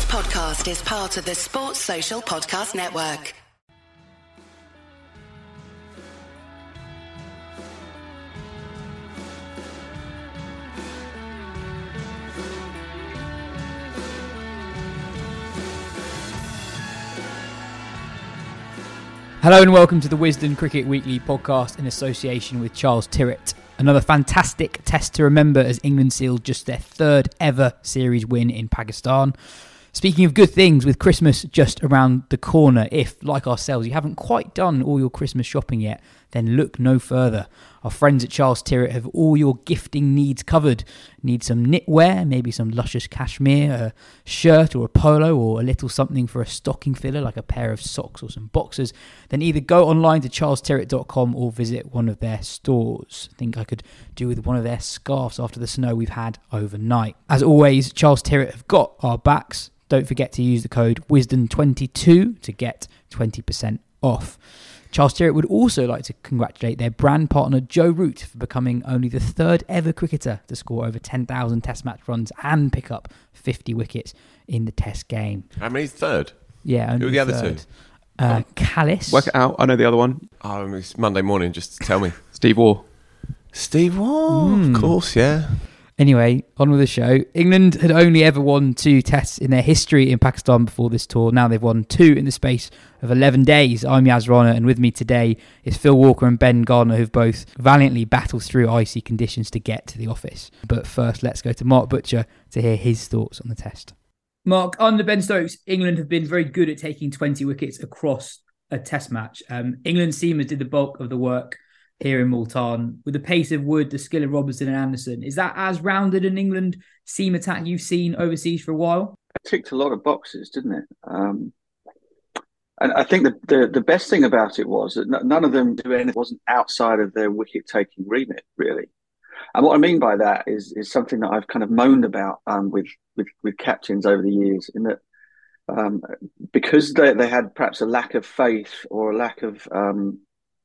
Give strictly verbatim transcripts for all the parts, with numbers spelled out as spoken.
podcast is part of the Sports Social Podcast Network. Hello and welcome to the Wisden Cricket Weekly podcast in association with Charles Tyrwhitt. Another fantastic test to remember as England sealed just their third ever series win in Pakistan. Speaking of good things, with Christmas just around the corner, if, like ourselves, you haven't quite done all your Christmas shopping yet, then look no further. Our friends at Charles Tyrwhitt have all your gifting needs covered. Need some knitwear, maybe some luscious cashmere, a shirt or a polo, or a little something for a stocking filler like a pair of socks or some boxers, then either go online to charles tyrwhitt dot com or visit one of their stores. I think I could do with one of their scarves after the snow we've had overnight. As always, Charles Tyrwhitt have got our backs. Don't forget to use the code wisdom twenty-two to get twenty percent off. Charles Tyrwhitt would also like to congratulate their brand partner Joe Root for becoming only the third ever cricketer to score over ten thousand test match runs and pick up fifty wickets in the test game. How many? Third? Yeah, only Who are the other third. two? Uh, Callis. Work it out. I know the other one. Oh, it's Monday morning, just tell me. Steve Waugh. Steve Waugh, Mm. of course, yeah. Anyway, on with the show. England had only ever won two tests in their history in Pakistan before this tour. Now they've won two in the space of eleven days. I'm Yaz Rana, and with me today is Phil Walker and Ben Gardner, who've both valiantly battled through icy conditions to get to the office. But first, let's go to Mark Butcher to hear his thoughts on the test. Mark, under Ben Stokes, England have been very good at taking twenty wickets across a test match. Um, England seamers did the bulk of the work here in Multan. With the pace of Wood, the skill of Robertson and Anderson, is that as rounded an England seam attack you've seen overseas for a while? It ticked a lot of boxes, didn't it? Um, and I think the, the the best thing about it was that n- none of them do anything wasn't outside of their wicket-taking remit, really. And what I mean by that is is something that I've kind of moaned about um, with, with with captains over the years, in that um, because they they had perhaps a lack of faith or a lack of um,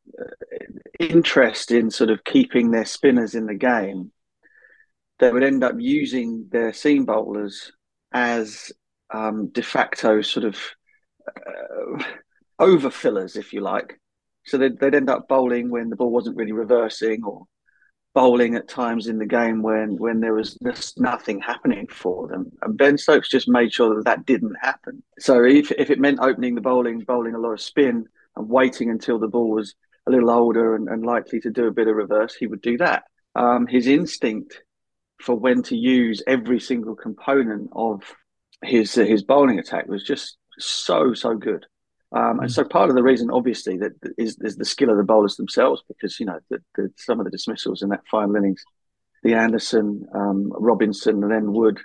interest in sort of keeping their spinners in the game, they would end up using their seam bowlers as um, de facto sort of uh, overfillers, if you like. So they'd, they'd end up bowling when the ball wasn't really reversing, or bowling at times in the game when when there was just nothing happening for them. And Ben Stokes just made sure that that didn't happen. So if if it meant opening the bowling, bowling a lot of spin and waiting until the ball was a little older and, and likely to do a bit of reverse, he would do that. Um, his instinct for when to use every single component of his uh, his bowling attack was just so, so good. Um, and so part of the reason, obviously, that is, is the skill of the bowlers themselves, because, you know, the, the, some of the dismissals in that final innings, the Anderson, um, Robinson, and then Wood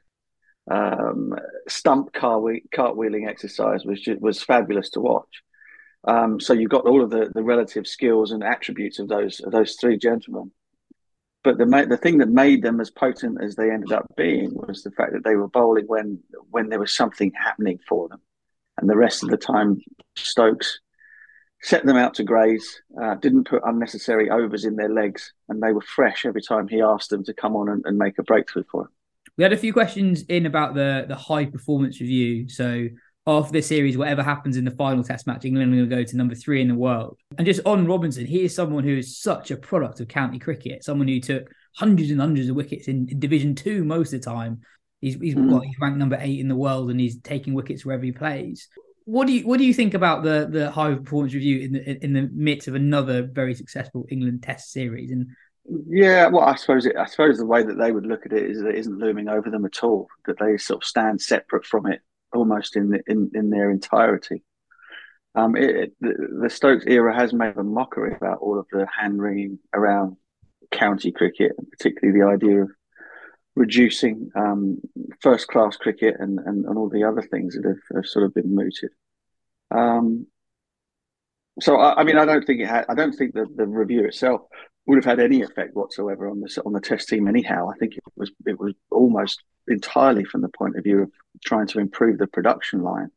um, stump cartwhe- cartwheeling exercise was just, was fabulous to watch. Um, so you've got all of the, the relative skills and attributes of those of those three gentlemen. But the the thing that made them as potent as they ended up being was the fact that they were bowling when when there was something happening for them. And the rest of the time, Stokes set them out to graze, uh, didn't put unnecessary overs in their legs, and they were fresh every time he asked them to come on and, and make a breakthrough for him. We had a few questions in about the, the high performance review. So after this series, whatever happens in the final test match, England will go to number three in the world. And just on Robinson, he is someone who is such a product of county cricket, someone who took hundreds and hundreds of wickets in, in Division Two most of the time. He's he's, mm. well, he's ranked number eight in the world, and he's taking wickets wherever he plays. What do you what do you think about the the high performance review in the in the midst of another very successful England Test series? And yeah, well, I suppose it, I suppose the way that they would look at it is that it isn't looming over them at all. That they sort of stand separate from it, almost in the, in in their entirety. Um, it, it, the, the Stokes era has made a mockery about all of the hand wringing around county cricket, and particularly the idea of reducing um, first-class cricket and, and, and all the other things that have, have sort of been mooted. Um, so, I, I mean, I don't think it had. I don't think that the review itself would have had any effect whatsoever on the on the Test team. Anyhow, I think it was it was almost entirely from the point of view of trying to improve the production line.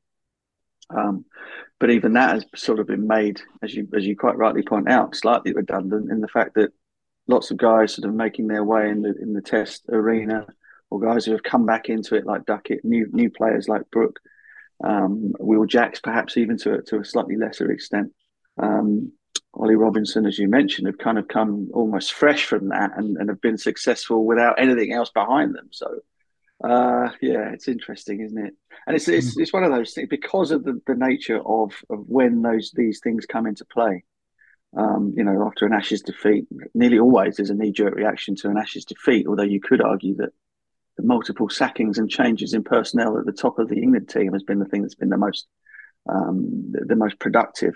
Um, but even that has sort of been made, as you as you quite rightly point out, slightly redundant in the fact that lots of guys sort of making their way in the in the Test arena or guys who have come back into it like Duckett, new new players like Brook, um, Will Jacks, perhaps even to a, to a slightly lesser extent. Um, Ollie Robinson, as you mentioned, have kind of come almost fresh from that and, and have been successful without anything else behind them. So, uh, yeah, it's interesting, isn't it? And it's it's, it's one of those things because of the, the nature of, of when those these things come into play. Um, you know, after an Ashes defeat, nearly always there's a knee-jerk reaction to an Ashes defeat, although you could argue that the multiple sackings and changes in personnel at the top of the England team has been the thing that's been the most um, the, the most productive.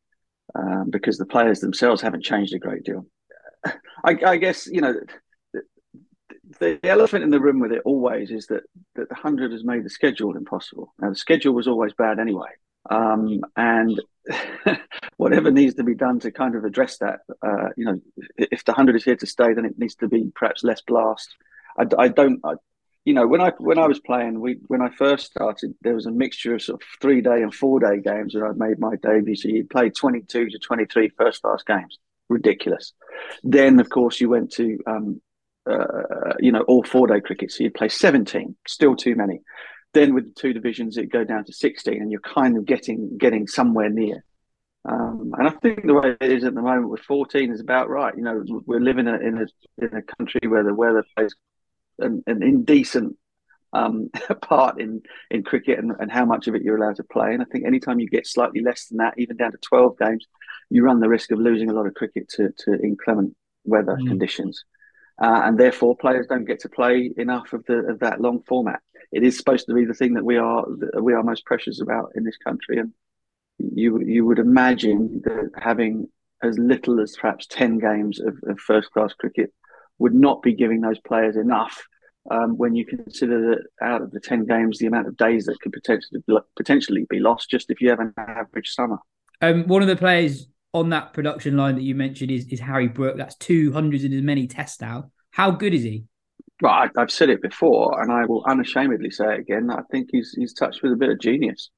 Um, because the players themselves haven't changed a great deal. I, I guess, you know, the, the elephant in the room with it always is that, that the one hundred has made the schedule impossible. Now, the schedule was always bad anyway. Um, and whatever needs to be done to kind of address that, uh, you know, if the one hundred is here to stay, then it needs to be perhaps less blast. I, I don't... I, You know, when I when I was playing, we when I first started, there was a mixture of sort of three day and four day games when I made my debut. So you played twenty-two to twenty-three first class games, ridiculous. Then, of course, you went to um, uh, you know all four day cricket, so you'd play seventeen, still too many. Then with the two divisions, it'd go down to sixteen, and you're kind of getting getting somewhere near. Um, and I think the way it is at the moment with fourteen is about right. You know, we're living in a in a, in a country where the weather plays An, an indecent um, part in, in cricket and, and how much of it you're allowed to play. And I think anytime you get slightly less than that, even down to twelve games, you run the risk of losing a lot of cricket to, to inclement weather mm. conditions. Uh, and therefore, players don't get to play enough of the of that long format. It is supposed to be the thing that we are that we are most precious about in this country. And you you would imagine that having as little as perhaps ten games of, of first-class cricket would not be giving those players enough um, when you consider that out of the ten games, the amount of days that could potentially potentially be lost just if you have an average summer. Um, one of the players on that production line that you mentioned is, is Harry Brook. That's two hundred and as many tests now. How good is he? Well, I, I've said it before, and I will unashamedly say it again. I think he's he's touched with a bit of genius.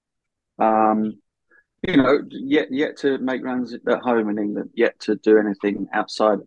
Um, you know, yet yet to make runs at home in England, yet to do anything outside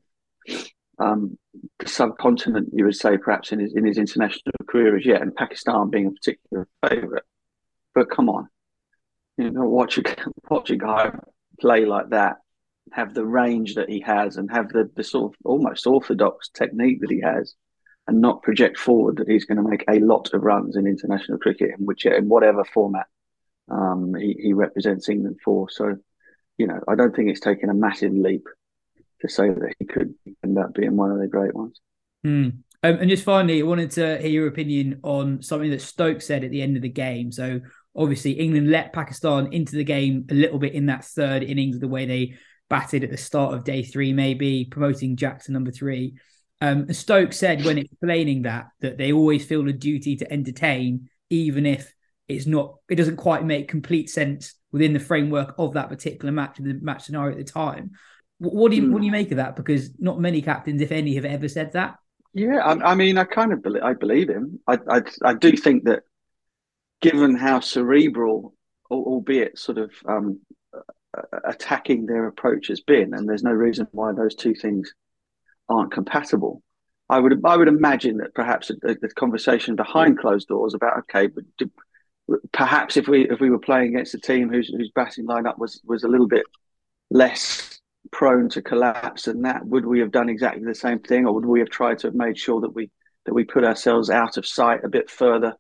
Um, the subcontinent, you would say, perhaps in his in his international career as yet, and Pakistan being a particular favourite. But come on, you know, watch a watch a guy play like that, have the range that he has, and have the, the sort of almost orthodox technique that he has, and not project forward that he's going to make a lot of runs in international cricket, in which in whatever format um, he, he represents England for. So, you know, I don't think it's taken a massive leap to say that he could end up being one of the great ones. Hmm. Um, and just finally, I wanted to hear your opinion on something that Stokes said at the end of the game. So obviously England let Pakistan into the game a little bit in that third innings, the way they batted at the start of day three, maybe promoting Jack to number three. Um, and Stokes said when explaining that, that they always feel a duty to entertain, even if it's not, it doesn't quite make complete sense within the framework of that particular match, the match scenario at the time. What do you what do you make of that? Because not many captains, if any, have ever said that. Yeah, I, I mean, I kind of believe, I believe him. I, I I do think that, given how cerebral, albeit sort of um, attacking their approach has been, and there's no reason why those two things aren't compatible. I would I would imagine that perhaps the, the conversation behind closed doors about okay, but did, perhaps if we if we were playing against a team whose whose batting lineup was was a little bit less prone to collapse than that, would we have done exactly the same thing, or would we have tried to have made sure that we that we put ourselves out of sight a bit further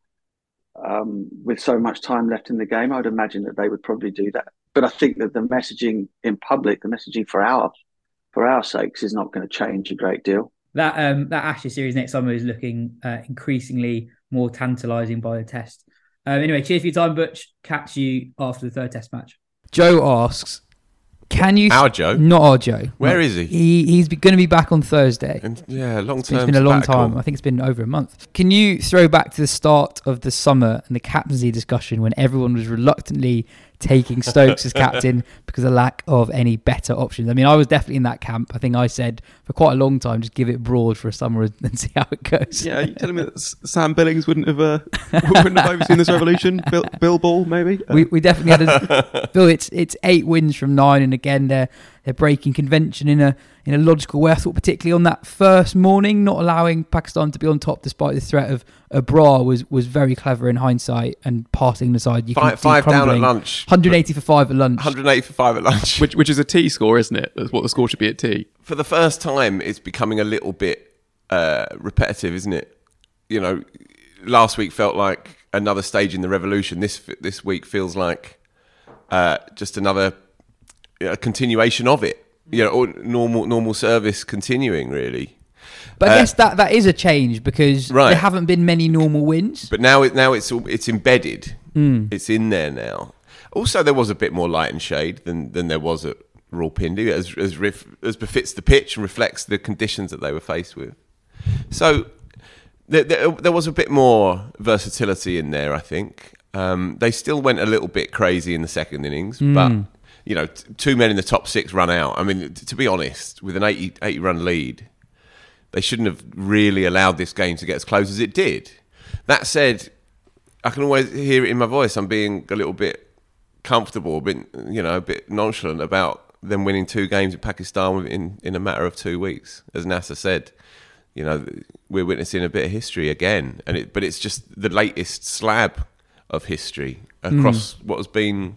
um, with so much time left in the game? I would imagine that they would probably do that. But I think that the messaging in public, the messaging for our for our sakes, is not going to change a great deal. That um, that Ashes series next summer is looking uh, increasingly more tantalising by the test. Um, anyway, cheers for your time, Butch. Catch you after the third test match. Joe asks, can you... Our Joe? Not our Joe. Where no. is he? he he's going to be back on Thursday. And, yeah, long it's term. It's been a long sabbatical. time. I think it's been over a month. Can you throw back to the start of the summer and the captaincy discussion when everyone was reluctantly taking Stokes as captain because of lack of any better options? I mean, I was definitely in that camp. I think I said for quite a long time, just give it broad for a summer and see how it goes. Yeah, are you telling me that Sam Billings wouldn't have uh, wouldn't have overseen this revolution? Bill, Bill Ball, maybe? Uh. We we definitely had a... Bill, it's, it's eight wins from nine, and again, they're they're breaking convention in a in a logical way. I thought particularly on that first morning, not allowing Pakistan to be on top despite the threat of a bra was, was very clever in hindsight, and passing the side. You Five, can five down at lunch. one hundred eighty for five at lunch. one hundred eighty for five at lunch. Which which is a T score, isn't it? That's what the score should be at T. For the first time, it's becoming a little bit uh, repetitive, isn't it? You know, last week felt like another stage in the revolution. This this week feels like uh, just another you know, continuation of it. You know, or normal normal service continuing, really. But I Uh, guess that, that is a change because Right. there haven't been many normal wins. But now it now it's all, it's embedded. Mm. It's in there now. Also, there was a bit more light and shade than, than there was at Rawalpindi, as as, ref, as befits the pitch and reflects the conditions that they were faced with. So there, there, there was a bit more versatility in there, I think. Um, they still went a little bit crazy in the second innings, Mm. but you know, t- two men in the top six run out. I mean, t- to be honest, with an eighty, eighty run lead, they shouldn't have really allowed this game to get as close as it did. That said, I can always hear it in my voice. I'm being a little bit comfortable, a bit, you know, a bit nonchalant about them winning two games in Pakistan in, in a matter of two weeks. As Nasser said, you know, we're witnessing a bit of history again. and it, But it's just the latest slab of history across mm. what has been,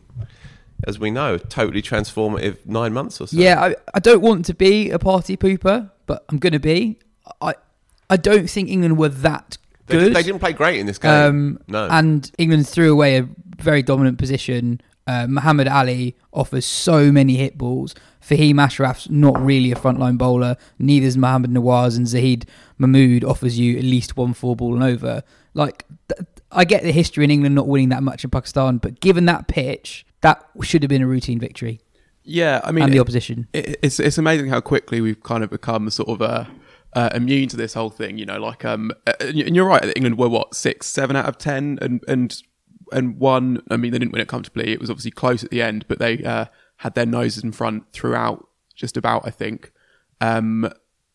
as we know, totally transformative nine months or so. Yeah, I, I don't want to be a party pooper, but I'm going to be. I I don't think England were that They, good. did, they didn't play great in this game. Um, no. And England threw away a very dominant position. Uh, Muhammad Ali offers so many hit balls. Fahim Ashraf's not really a frontline bowler. Neither is Mohammad Nawaz, and Zahid Mahmood offers you at least one four ball and over. Like, th- I get the history in England not winning that much in Pakistan, but given that pitch, that should have been a routine victory. Yeah, I mean, and the it- opposition. It, it's it's amazing how quickly we've kind of become sort of uh, uh, immune to this whole thing. You know, like um, uh, and you're right. England were what six, seven out of ten, and and and one. I mean, they didn't win it comfortably. It was obviously close at the end, but they uh, had their noses in front throughout, just about. I think. Um,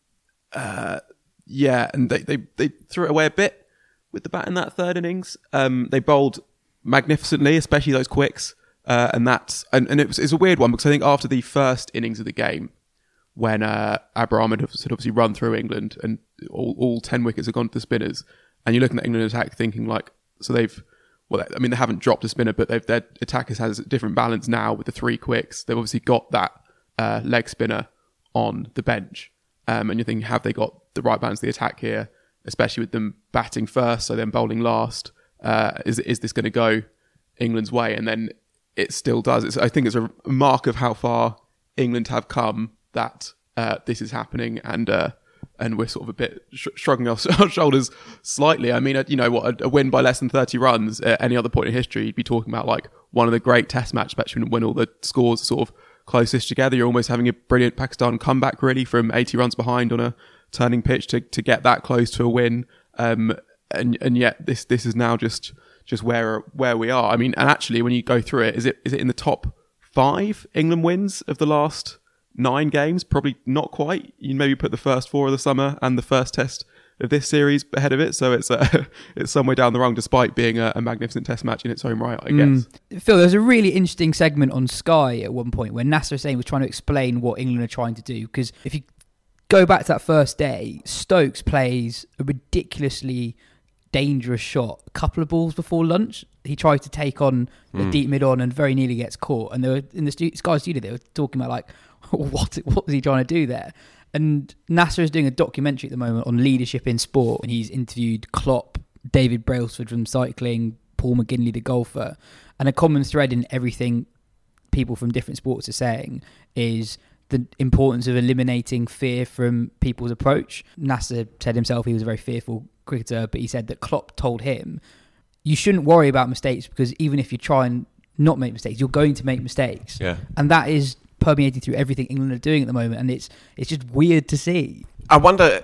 uh, yeah, and they, they they threw it away a bit with the bat in that third innings. Um, they bowled magnificently, especially those quicks. Uh, and that's and, and it was it's a weird one because I think after the first innings of the game, when uh, Abrar Ahmed had obviously run through England and all, all ten wickets have gone to the spinners, and you're looking at England attack thinking like, so they've well, I mean they haven't dropped a spinner, but they've, their attack has a different balance now with the three quicks. They've obviously got that uh, leg spinner on the bench, um, and you're thinking, have they got the right balance of the attack here, especially with them batting first, so then bowling last? Uh, is is this going to go England's way? And then it still does. It's, I think it's a mark of how far England have come that uh, this is happening, and uh, and we're sort of a bit sh- shrugging our, our shoulders slightly. I mean, uh, you know what, a, a win by less than thirty runs at any other point in history, you'd be talking about like one of the great Test match, especially when all the scores are sort of closest together. You're almost having a brilliant Pakistan comeback, really, from eighty runs behind on a turning pitch to, to get that close to a win. Um, and and yet this this is now just. just where where we are. I mean, and actually, when you go through it, is it is it in the top five England wins of the last nine games? Probably not quite. You maybe put the first four of the summer and the first test of this series ahead of it, so it's uh, it's somewhere down the rung, despite being a, a magnificent test match in its own right, I guess. Mm. Phil, there's a really interesting segment on Sky at one point where Nasser Hussain was trying to explain what England are trying to do, because if you go back to that first day, Stokes plays a ridiculously dangerous shot a couple of balls before lunch. He tried to take on the Mm. deep mid on and very nearly gets caught, and they were in the stu- Sky studio, they were talking about like what what was he trying to do there. And Nasser is doing a documentary at the moment on leadership in sport, and he's interviewed Klopp, David Brailsford from cycling, Paul McGinley the golfer, and a common thread in everything people from different sports are saying is the importance of eliminating fear from people's approach. Nasser said himself he was a very fearful cricketer, but he said that Klopp told him, you shouldn't worry about mistakes, because even if you try and not make mistakes, you're going to make mistakes. Yeah. And that is permeating through everything England are doing at the moment, and it's it's just weird to see. I wonder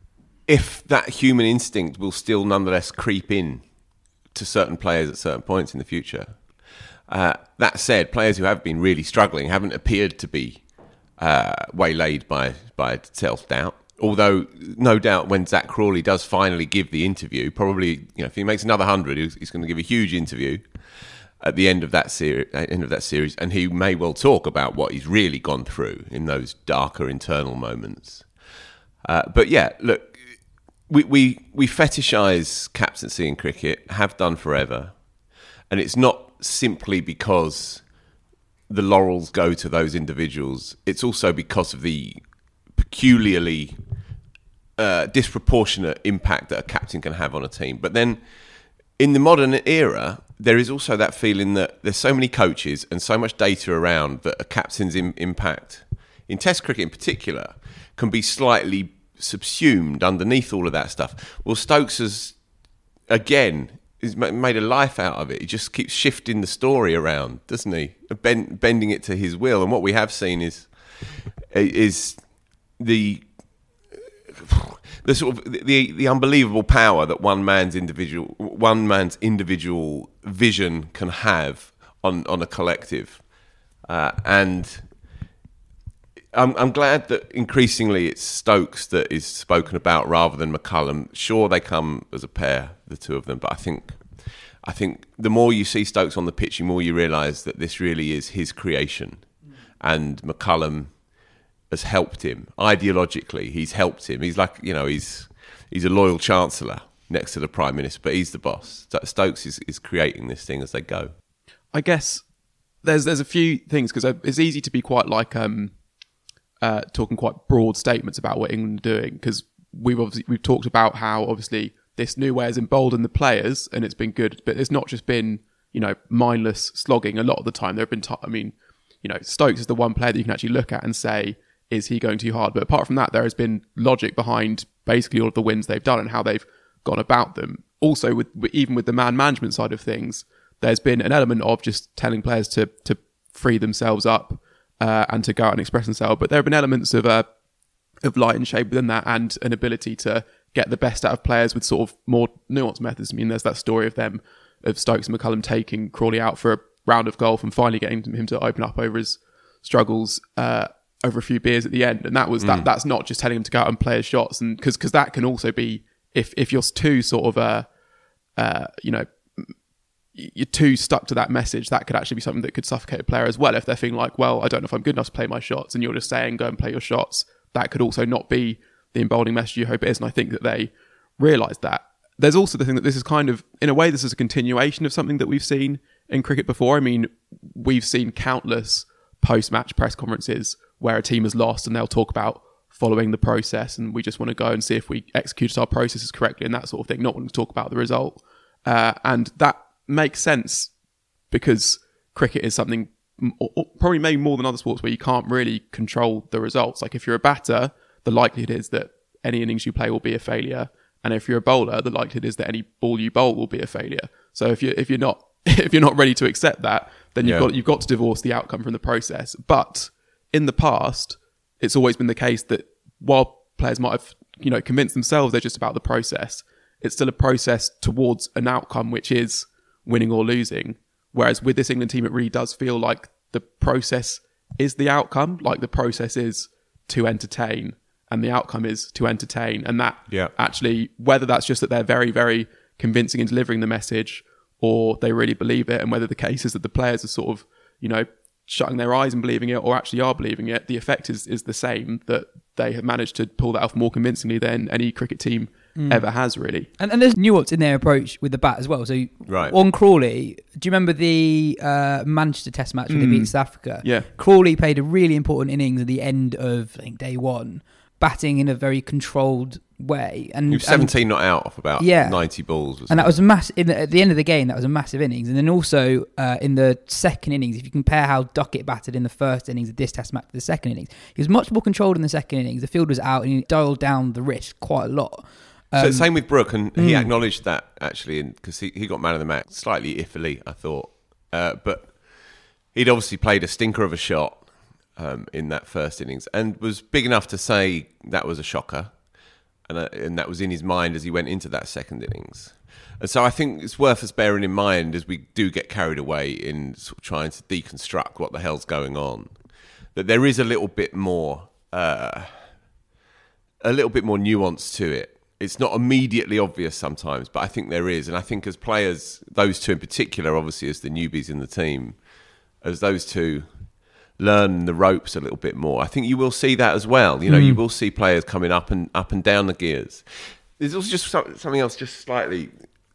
if that human instinct will still nonetheless creep in to certain players at certain points in the future. Uh, that said, players who have been really struggling haven't appeared to be uh, waylaid by, by self-doubt. Although, no doubt, when Zach Crawley does finally give the interview, probably, you know, if he makes another hundred, he's, he's going to give a huge interview. at the end of that series, end of that series, and he may well talk about what he's really gone through in those darker internal moments. Uh, but yeah, look, we we we fetishise captaincy in cricket, have done forever, and it's not simply because the laurels go to those individuals. It's also because of the peculiarly uh, disproportionate impact that a captain can have on a team. But then, in the modern era, there is also that feeling that there's so many coaches and so much data around that a captain's im- impact, in Test cricket in particular, can be slightly subsumed underneath all of that stuff. Well, Stokes has, again, has made a life out of it. He just keeps shifting the story around, doesn't he? Bend, bending it to his will. And what we have seen is is the the sort of the the unbelievable power that one man's individual one man's individual vision can have on on a collective, uh, and I'm I'm glad that increasingly it's Stokes that is spoken about rather than McCullum. Sure, they come as a pair, the two of them, but I think I think the more you see Stokes on the pitch, the more you realise that this really is his creation, and McCullum has helped him ideologically. He's helped him. He's like, you know, he's he's a loyal chancellor next to the Prime Minister, but he's the boss. Stokes is, is creating this thing as they go. I guess there's there's a few things, because it's easy to be quite like um uh talking quite broad statements about what England are doing, because we've obviously we've talked about how obviously this new way has emboldened the players and it's been good, but it's not just been, you know, mindless slogging. A lot of the time there have been t- I mean, you know, Stokes is the one player that you can actually look at and say, is he going too hard? But apart from that, there has been logic behind basically all of the wins they've done and how they've gone about them. Also, with even with the man management side of things, there's been an element of just telling players to to free themselves up uh, and to go out and express themselves. But there have been elements of uh, of light and shade within that, and an ability to get the best out of players with sort of more nuanced methods. I mean, there's that story of them, of Stokes and McCullum taking Crawley out for a round of golf and finally getting him to open up over his struggles uh, over a few beers at the end. And that was mm. that. That's not just telling him to go out and play his shots, and because because that can also be, if if you're too sort of uh, uh you know you're too stuck to that message, that could actually be something that could suffocate a player as well. If they're feeling like, well, I don't know if I'm good enough to play my shots, and you're just saying go and play your shots, that could also not be the emboldening message you hope it is. And I think that they realised that. There's also the thing that this is kind of, in a way, this is a continuation of something that we've seen in cricket before. I mean, we've seen countless post-match press conferences where a team has lost and they'll talk about following the process, and we just want to go and see if we executed our processes correctly and that sort of thing, not wanting to talk about the result. Uh, and that makes sense because cricket is something, or, or probably maybe more than other sports, where you can't really control the results. Like if you're a batter, the likelihood is that any innings you play will be a failure. And if you're a bowler, the likelihood is that any ball you bowl will be a failure. So if you if you're not if you're not ready to accept that, then you've yeah. got you've got to divorce the outcome from the process. But in the past, it's always been the case that while players might have, you know, convinced themselves they're just about the process, it's still a process towards an outcome, which is winning or losing. Whereas with this England team, it really does feel like the process is the outcome. Like the process is to entertain, and the outcome is to entertain. And that yeah. actually, whether that's just that they're very, very convincing in delivering the message, or they really believe it, and whether the case is that the players are sort of, you know, shutting their eyes and believing it, or actually are believing it, the effect is, is the same, that they have managed to pull that off more convincingly than any cricket team mm. ever has, really. And, and there's nuance in their approach with the bat as well. So right. on Crawley, do you remember the uh, Manchester Test match when mm. they beat South Africa? Yeah. Crawley played a really important innings at the end of, I think, day one, batting in a very controlled way, and he was seventeen and, not out off about yeah. ninety balls, and that was a mass. In the, at the end of the game, that was a massive innings. And then also uh, in the second innings, if you compare how Duckett batted in the first innings of this Test match to the second innings, he was much more controlled in the second innings. The field was out, and he dialed down the risk quite a lot. Um, so same with Brooke, and he mm. acknowledged that actually, because he, he got man of the match slightly iffily, I thought, uh, but he'd obviously played a stinker of a shot Um, in that first innings, and was big enough to say that was a shocker, and, uh, and that was in his mind as he went into that second innings. And so I think it's worth us bearing in mind as we do get carried away in sort of trying to deconstruct what the hell's going on, that there is a little bit more, uh, a little bit more nuance to it. It's not immediately obvious sometimes, but I think there is. And I think as players, those two in particular, obviously as the newbies in the team, as those two learn the ropes a little bit more, I think you will see that as well. You know, mm. you will see players coming up and up and down the gears. There's also just something else, just slightly.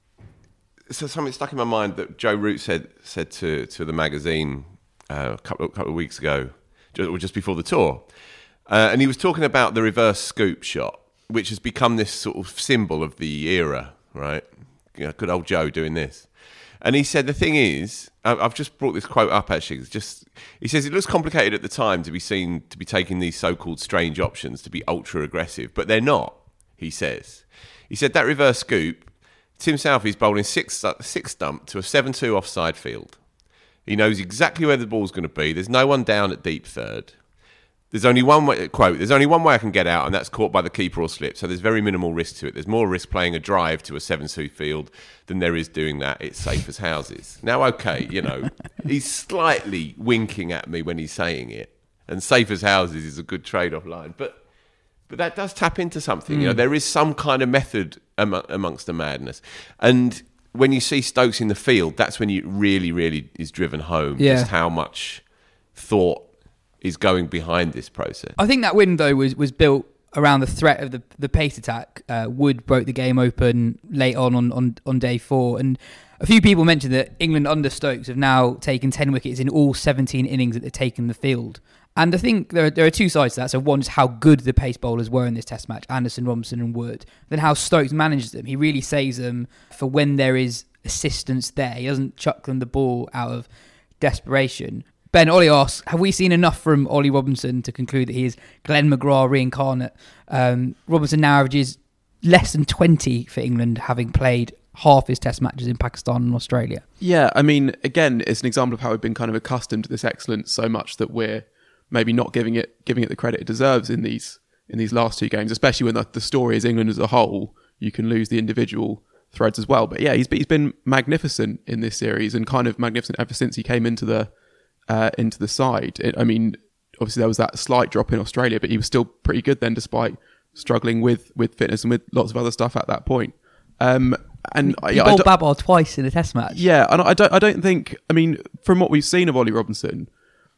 So something stuck in my mind that Joe Root said said to to the magazine uh, a couple of, couple of weeks ago, or just before the tour, uh, and he was talking about the reverse scoop shot, which has become this sort of symbol of the era, right? You know, good old Joe doing this. And he said, the thing is, I've just brought this quote up actually, it's just, he says, it looks complicated at the time to be seen to be taking these so-called strange options to be ultra aggressive, but they're not, he says. He said that reverse scoop, Tim Southey's bowling six, six stump to a seven two offside field. He knows exactly where the ball's going to be. There's no one down at deep third. There's only one way, quote, there's only one way I can get out, and that's caught by the keeper or slip. So there's very minimal risk to it. There's more risk playing a drive to a seven two field than there is doing that. It's safe as houses. Now, okay, you know, he's slightly winking at me when he's saying it. And safe as houses is a good trade-off line. But but that does tap into something. Mm. You know, there is some kind of method am- amongst the madness. And when you see Stokes in the field, that's when you really, really is driven home yeah. just how much thought is going behind this process. I think that win, though, was, was built around the threat of the the pace attack. Uh, Wood broke the game open late on, on on on day four. And a few people mentioned that England under Stokes have now taken ten wickets in all seventeen innings that they've taken the field. And I think there are, there are two sides to that. So one is how good the pace bowlers were in this test match, Anderson, Robinson and Wood. Then how Stokes manages them. He really saves them for when there is assistance there. He doesn't chuck them the ball out of desperation. Ben, Ollie asks, have we seen enough from Ollie Robinson to conclude that he is Glenn McGrath reincarnate? Um, Robinson now averages less than twenty for England, having played half his test matches in Pakistan and Australia. Yeah, I mean, again, it's an example of how we've been kind of accustomed to this excellence so much that we're maybe not giving it giving it the credit it deserves in these in these last two games, especially when the, the story is England as a whole. You can lose the individual threads as well. But yeah, he's he's been magnificent in this series and kind of magnificent ever since he came into the uh, into the side. It, I mean, obviously there was that slight drop in Australia, but he was still pretty good then, despite struggling with with fitness and with lots of other stuff at that point. Um, and he yeah, bowled Babar twice in a test match. Yeah, and I don't I don't think. I mean, from what we've seen of Ollie Robinson,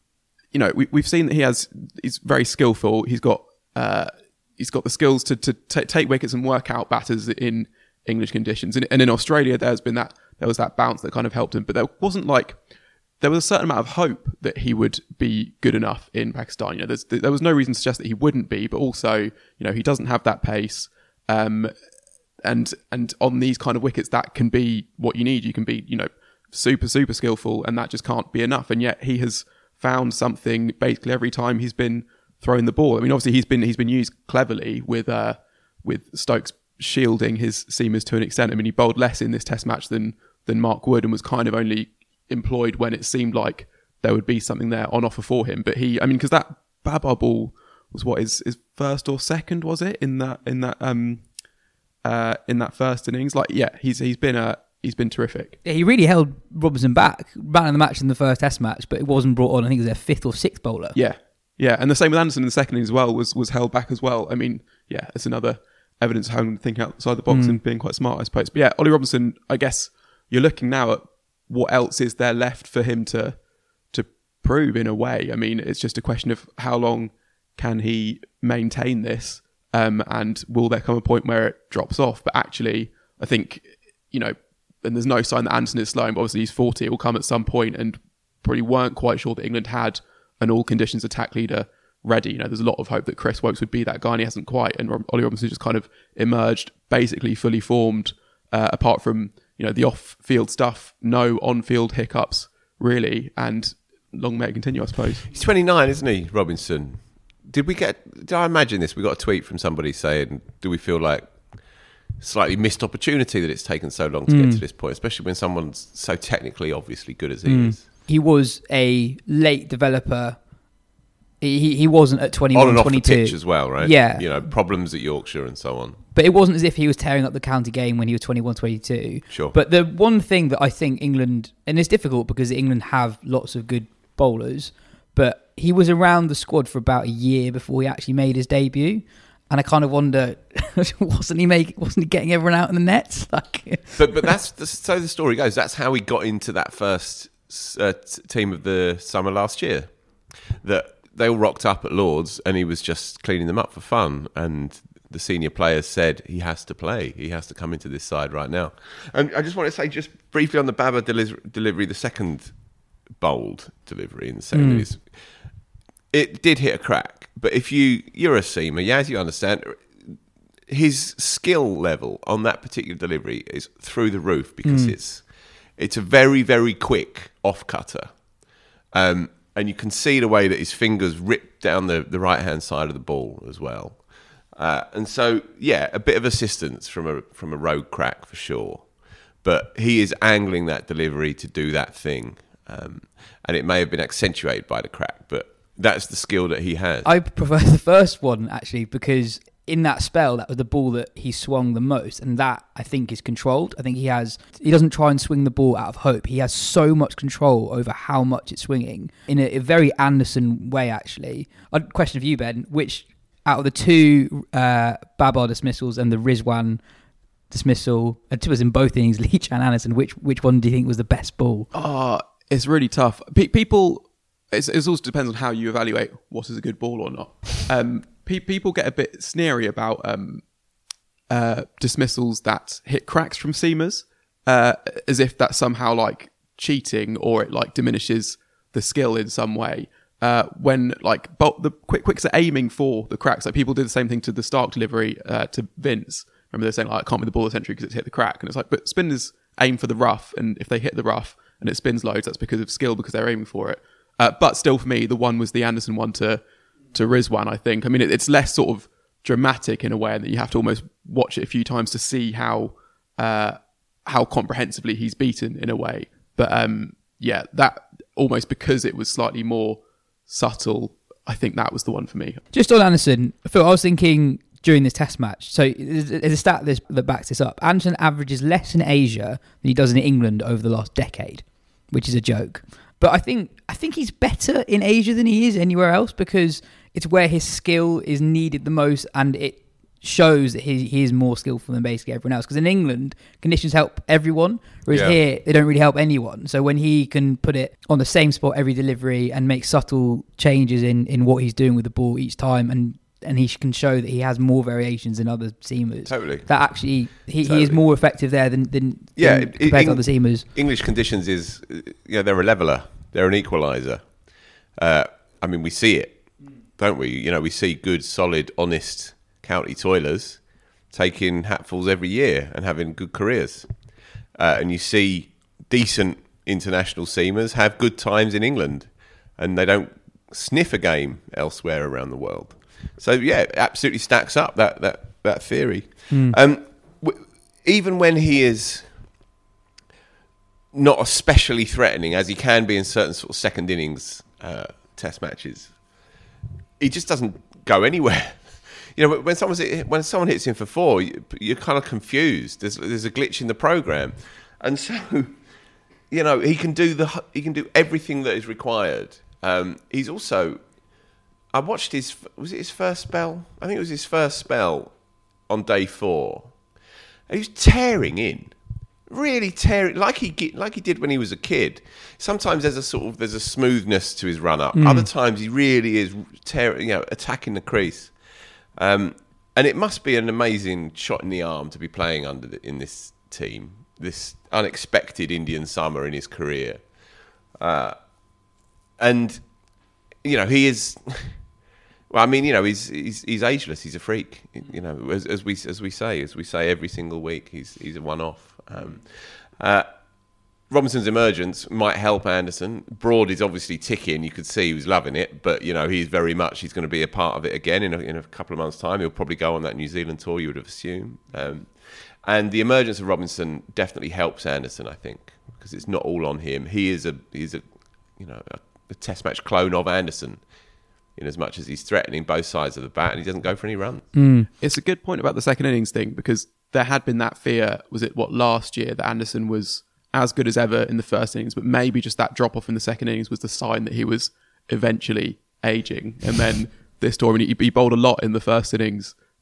you know, we, we've seen that he has, he's very skillful. He's got, uh, he's got the skills to, to t- take wickets and work out batters in English conditions. And, and in Australia, there's been that, there was that bounce that kind of helped him, but there wasn't like, there was a certain amount of hope that he would be good enough in Pakistan. You know, there's, there was no reason to suggest that he wouldn't be, but also, you know, he doesn't have that pace. Um, and, and on these kind of wickets, that can be what you need. You can be, you know, super, super skillful, and that just can't be enough. And yet he has found something basically every time he's been throwing the ball. I mean, obviously he's been he's been used cleverly with uh, with Stokes shielding his seamers to an extent. I mean, he bowled less in this test match than than Mark Wood, and was kind of only employed when it seemed like there would be something there on offer for him. But he, I mean, because that Babar ball was what his his first or second, was it in that in that um uh in that first innings? Like, yeah, he's he's been a He's been terrific. Yeah, he really held Robinson back. Man of the match in the first test match, but it wasn't brought on. I think it was their fifth or sixth bowler. Yeah, yeah. And the same with Anderson in the second innings as well, was was held back as well. I mean, yeah, it's another evidence of how I'm thinking outside the box mm. and being quite smart, I suppose. But yeah, Ollie Robinson, I guess you're looking now at what else is there left for him to to prove in a way. I mean, it's just a question of how long can he maintain this, um, and will there come a point where it drops off? But actually, I think, you know, and there's no sign that Anderson is slowing, but obviously he's forty. It will come at some point, and probably weren't quite sure that England had an all-conditions attack leader ready. You know, there's a lot of hope that Chris Woakes would be that guy, and he hasn't quite. And Ollie Robinson just kind of emerged basically fully formed, uh, apart from, you know, the off-field stuff, no on-field hiccups, really, and long may it continue, I suppose. He's twenty-nine, isn't he, Robinson? Did we get, did I imagine this? We got a tweet from somebody saying, do we feel like slightly missed opportunity that it's taken so long to mm. get to this point, especially when someone's so technically obviously good as he mm. is? He was a late developer. He he wasn't at twenty-one, on and twenty-two. Off the pitch as well, right? Yeah. You know, problems at Yorkshire and so on. But it wasn't as if he was tearing up the county game when he was twenty-one, twenty-two. Sure. But the one thing that I think England, and it's difficult because England have lots of good bowlers, but he was around the squad for about a year before he actually made his debut. And I kind of wonder, wasn't he make, wasn't he getting everyone out in the nets? Like, but but that's the, so the story goes. That's how he got into that first uh, t- team of the summer last year. That they all rocked up at Lords, and he was just cleaning them up for fun. And the senior players said he has to play. He has to come into this side right now. And I just want to say, just briefly on the Baba deli- delivery, the second bold delivery in the second mm. is, it did hit a crack. But if you you're a seamer, yeah, as you understand, his skill level on that particular delivery is through the roof because mm. it's it's a very very quick off cutter, um, and you can see the way that his fingers rip down the, the right hand side of the ball as well, uh, and so yeah, a bit of assistance from a from a road crack for sure, but he is angling that delivery to do that thing, um, and it may have been accentuated by the crack, but that's the skill that he has. I prefer the first one, actually, because in that spell, that was the ball that he swung the most. And that, I think, is controlled. I think he has... He doesn't try and swing the ball out of hope. He has so much control over how much it's swinging in a, a very Anderson way, actually. A question for you, Ben. Which, out of the two uh, Babar dismissals and the Rizwan dismissal, and it was in both innings, Leach and Anderson, which which one do you think was the best ball? Oh, it's really tough. Pe- people... It's, it also depends on how you evaluate what is a good ball or not. Um, pe- people get a bit sneery about um, uh, dismissals that hit cracks from seamers, uh, as if that's somehow like cheating or it like diminishes the skill in some way. Uh, when like bo- the quick quicks are aiming for the cracks, like people did the same thing to the Stark delivery uh, to Vince. Remember they're saying like, I can't be the ball of the century because it's hit the crack, and it's like, but spinners aim for the rough, and if they hit the rough and it spins loads, that's because of skill because they're aiming for it. Uh, but still, for me, the one was the Anderson one to to Rizwan, I think. I mean, it, it's less sort of dramatic in a way, and that you have to almost watch it a few times to see how uh, how comprehensively he's beaten in a way. But um, yeah, that almost because it was slightly more subtle, I think that was the one for me. Just on Anderson, Phil, I was thinking during this test match, so there's a stat that backs this up. Anderson averages less in Asia than he does in England over the last decade, which is a joke. But I think I think he's better in Asia than he is anywhere else because it's where his skill is needed the most, and it shows that he, he is more skillful than basically everyone else. Because in England, conditions help everyone, whereas yeah. here, they don't really help anyone. So when he can put it on the same spot every delivery and make subtle changes in, in what he's doing with the ball each time, and and he can show that he has more variations than other seamers. Totally. That actually, he, totally. he is more effective there than, than, yeah, than compared in, to other seamers. English conditions is, yeah, they're a leveller. They're an equaliser. Uh, I mean, we see it, don't we? You know, we see good, solid, honest county toilers taking hatfuls every year and having good careers. Uh, and you see decent international seamers have good times in England, and they don't sniff a game elsewhere around the world. So yeah, it absolutely stacks up that that that theory. Mm. Um, w- even when he is not especially threatening, as he can be in certain sort of second innings uh, test matches, he just doesn't go anywhere. You know, when someone's when someone hits him for four, you, you're kind of confused. There's there's a glitch in the program, and so you know he can do the he can do everything that is required. Um, he's also. I watched his, was it his first spell? I think it was his first spell on day four. He was tearing in, really tearing, like he like he did when he was a kid. Sometimes there's a sort of, there's a smoothness to his run up. Mm. Other times he really is tearing, you know, attacking the crease. Um, and it must be an amazing shot in the arm to be playing under the, in this team, this unexpected Indian summer in his career. Uh, and, you know, he is... Well, I mean, you know, he's he's he's ageless. He's a freak. You know, as, as we as we say, as we say every single week, he's he's a one-off. Um, uh, Robinson's emergence might help Anderson. Broad is obviously ticking. You could see he was loving it, but you know, he's very much he's going to be a part of it again in a, in a couple of months' time. He'll probably go on that New Zealand tour. You would have assumed. Um, and the emergence of Robinson definitely helps Anderson, I think, because it's not all on him. He is a he's a you know a, a Test match clone of Anderson, in as much as he's threatening both sides of the bat and he doesn't go for any runs. Mm. It's a good point about the second innings thing, because there had been that fear, was it what, last year, that Anderson was as good as ever in the first innings, but maybe just that drop-off in the second innings was the sign that he was eventually ageing. And then this tour, I mean, he, he bowled a lot in the first innings,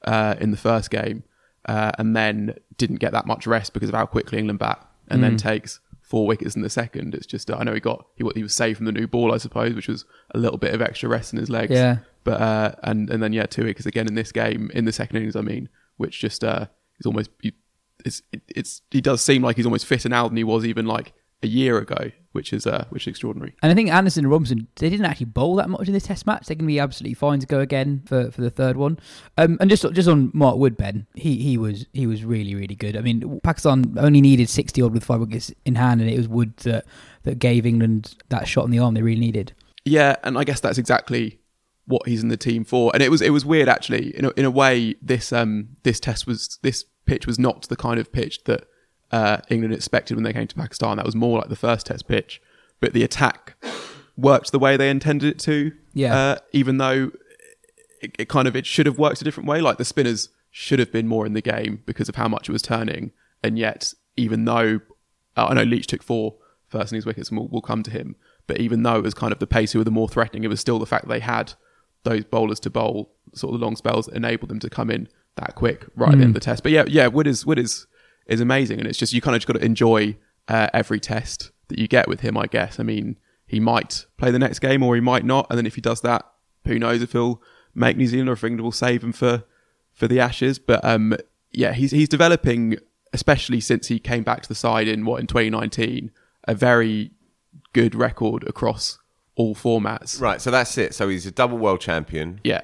uh, in the first game, uh, and then didn't get that much rest because of how quickly England bat, and mm. then takes four wickets in the second. It's just, uh, I know he got, he, he was saved from the new ball, I suppose, which was a little bit of extra rest in his legs. Yeah. But, uh, and, and then, yeah, two wickets again in this game, in the second innings, I mean, which just, uh, is almost, he, it's, it, it's, he does seem like he's almost fitter now than he was even like a year ago, which is, uh, which is extraordinary. And I think Anderson and Robinson, they didn't actually bowl that much in this test match. They're going to be absolutely fine to go again for, for the third one. Um, and just just on Mark Wood, Ben, he he was he was really, really good. I mean, Pakistan only needed sixty odd with five wickets in hand, and it was Wood that, that gave England that shot in the arm they really needed. Yeah, and I guess that's exactly what he's in the team for. And it was it was weird, actually. In a, in a way, this um this test was, this pitch was not the kind of pitch that Uh, England expected when they came to Pakistan. That was more like the first test pitch, but the attack worked the way they intended it to. Yeah. Uh, even though it, it kind of it should have worked a different way. Like the spinners should have been more in the game because of how much it was turning. And yet, even though uh, I know Leach took four first innings wickets, and we'll, we'll come to him. But even though it was kind of the pace who were the more threatening, it was still the fact that they had those bowlers to bowl sort of the long spells that enabled them to come in that quick right mm. at the end of the test. But yeah, yeah, Wood is Wood is. is amazing, and it's just you kind of just got to enjoy uh, every test that you get with him, I guess. I mean, he might play the next game or he might not, and then if he does that, who knows if he'll make New Zealand or if England will save him for for the Ashes. But um, yeah, he's he's developing, especially since he came back to the side in what in twenty nineteen, a very good record across all formats. Right, so that's it. So he's a double world champion. Yeah,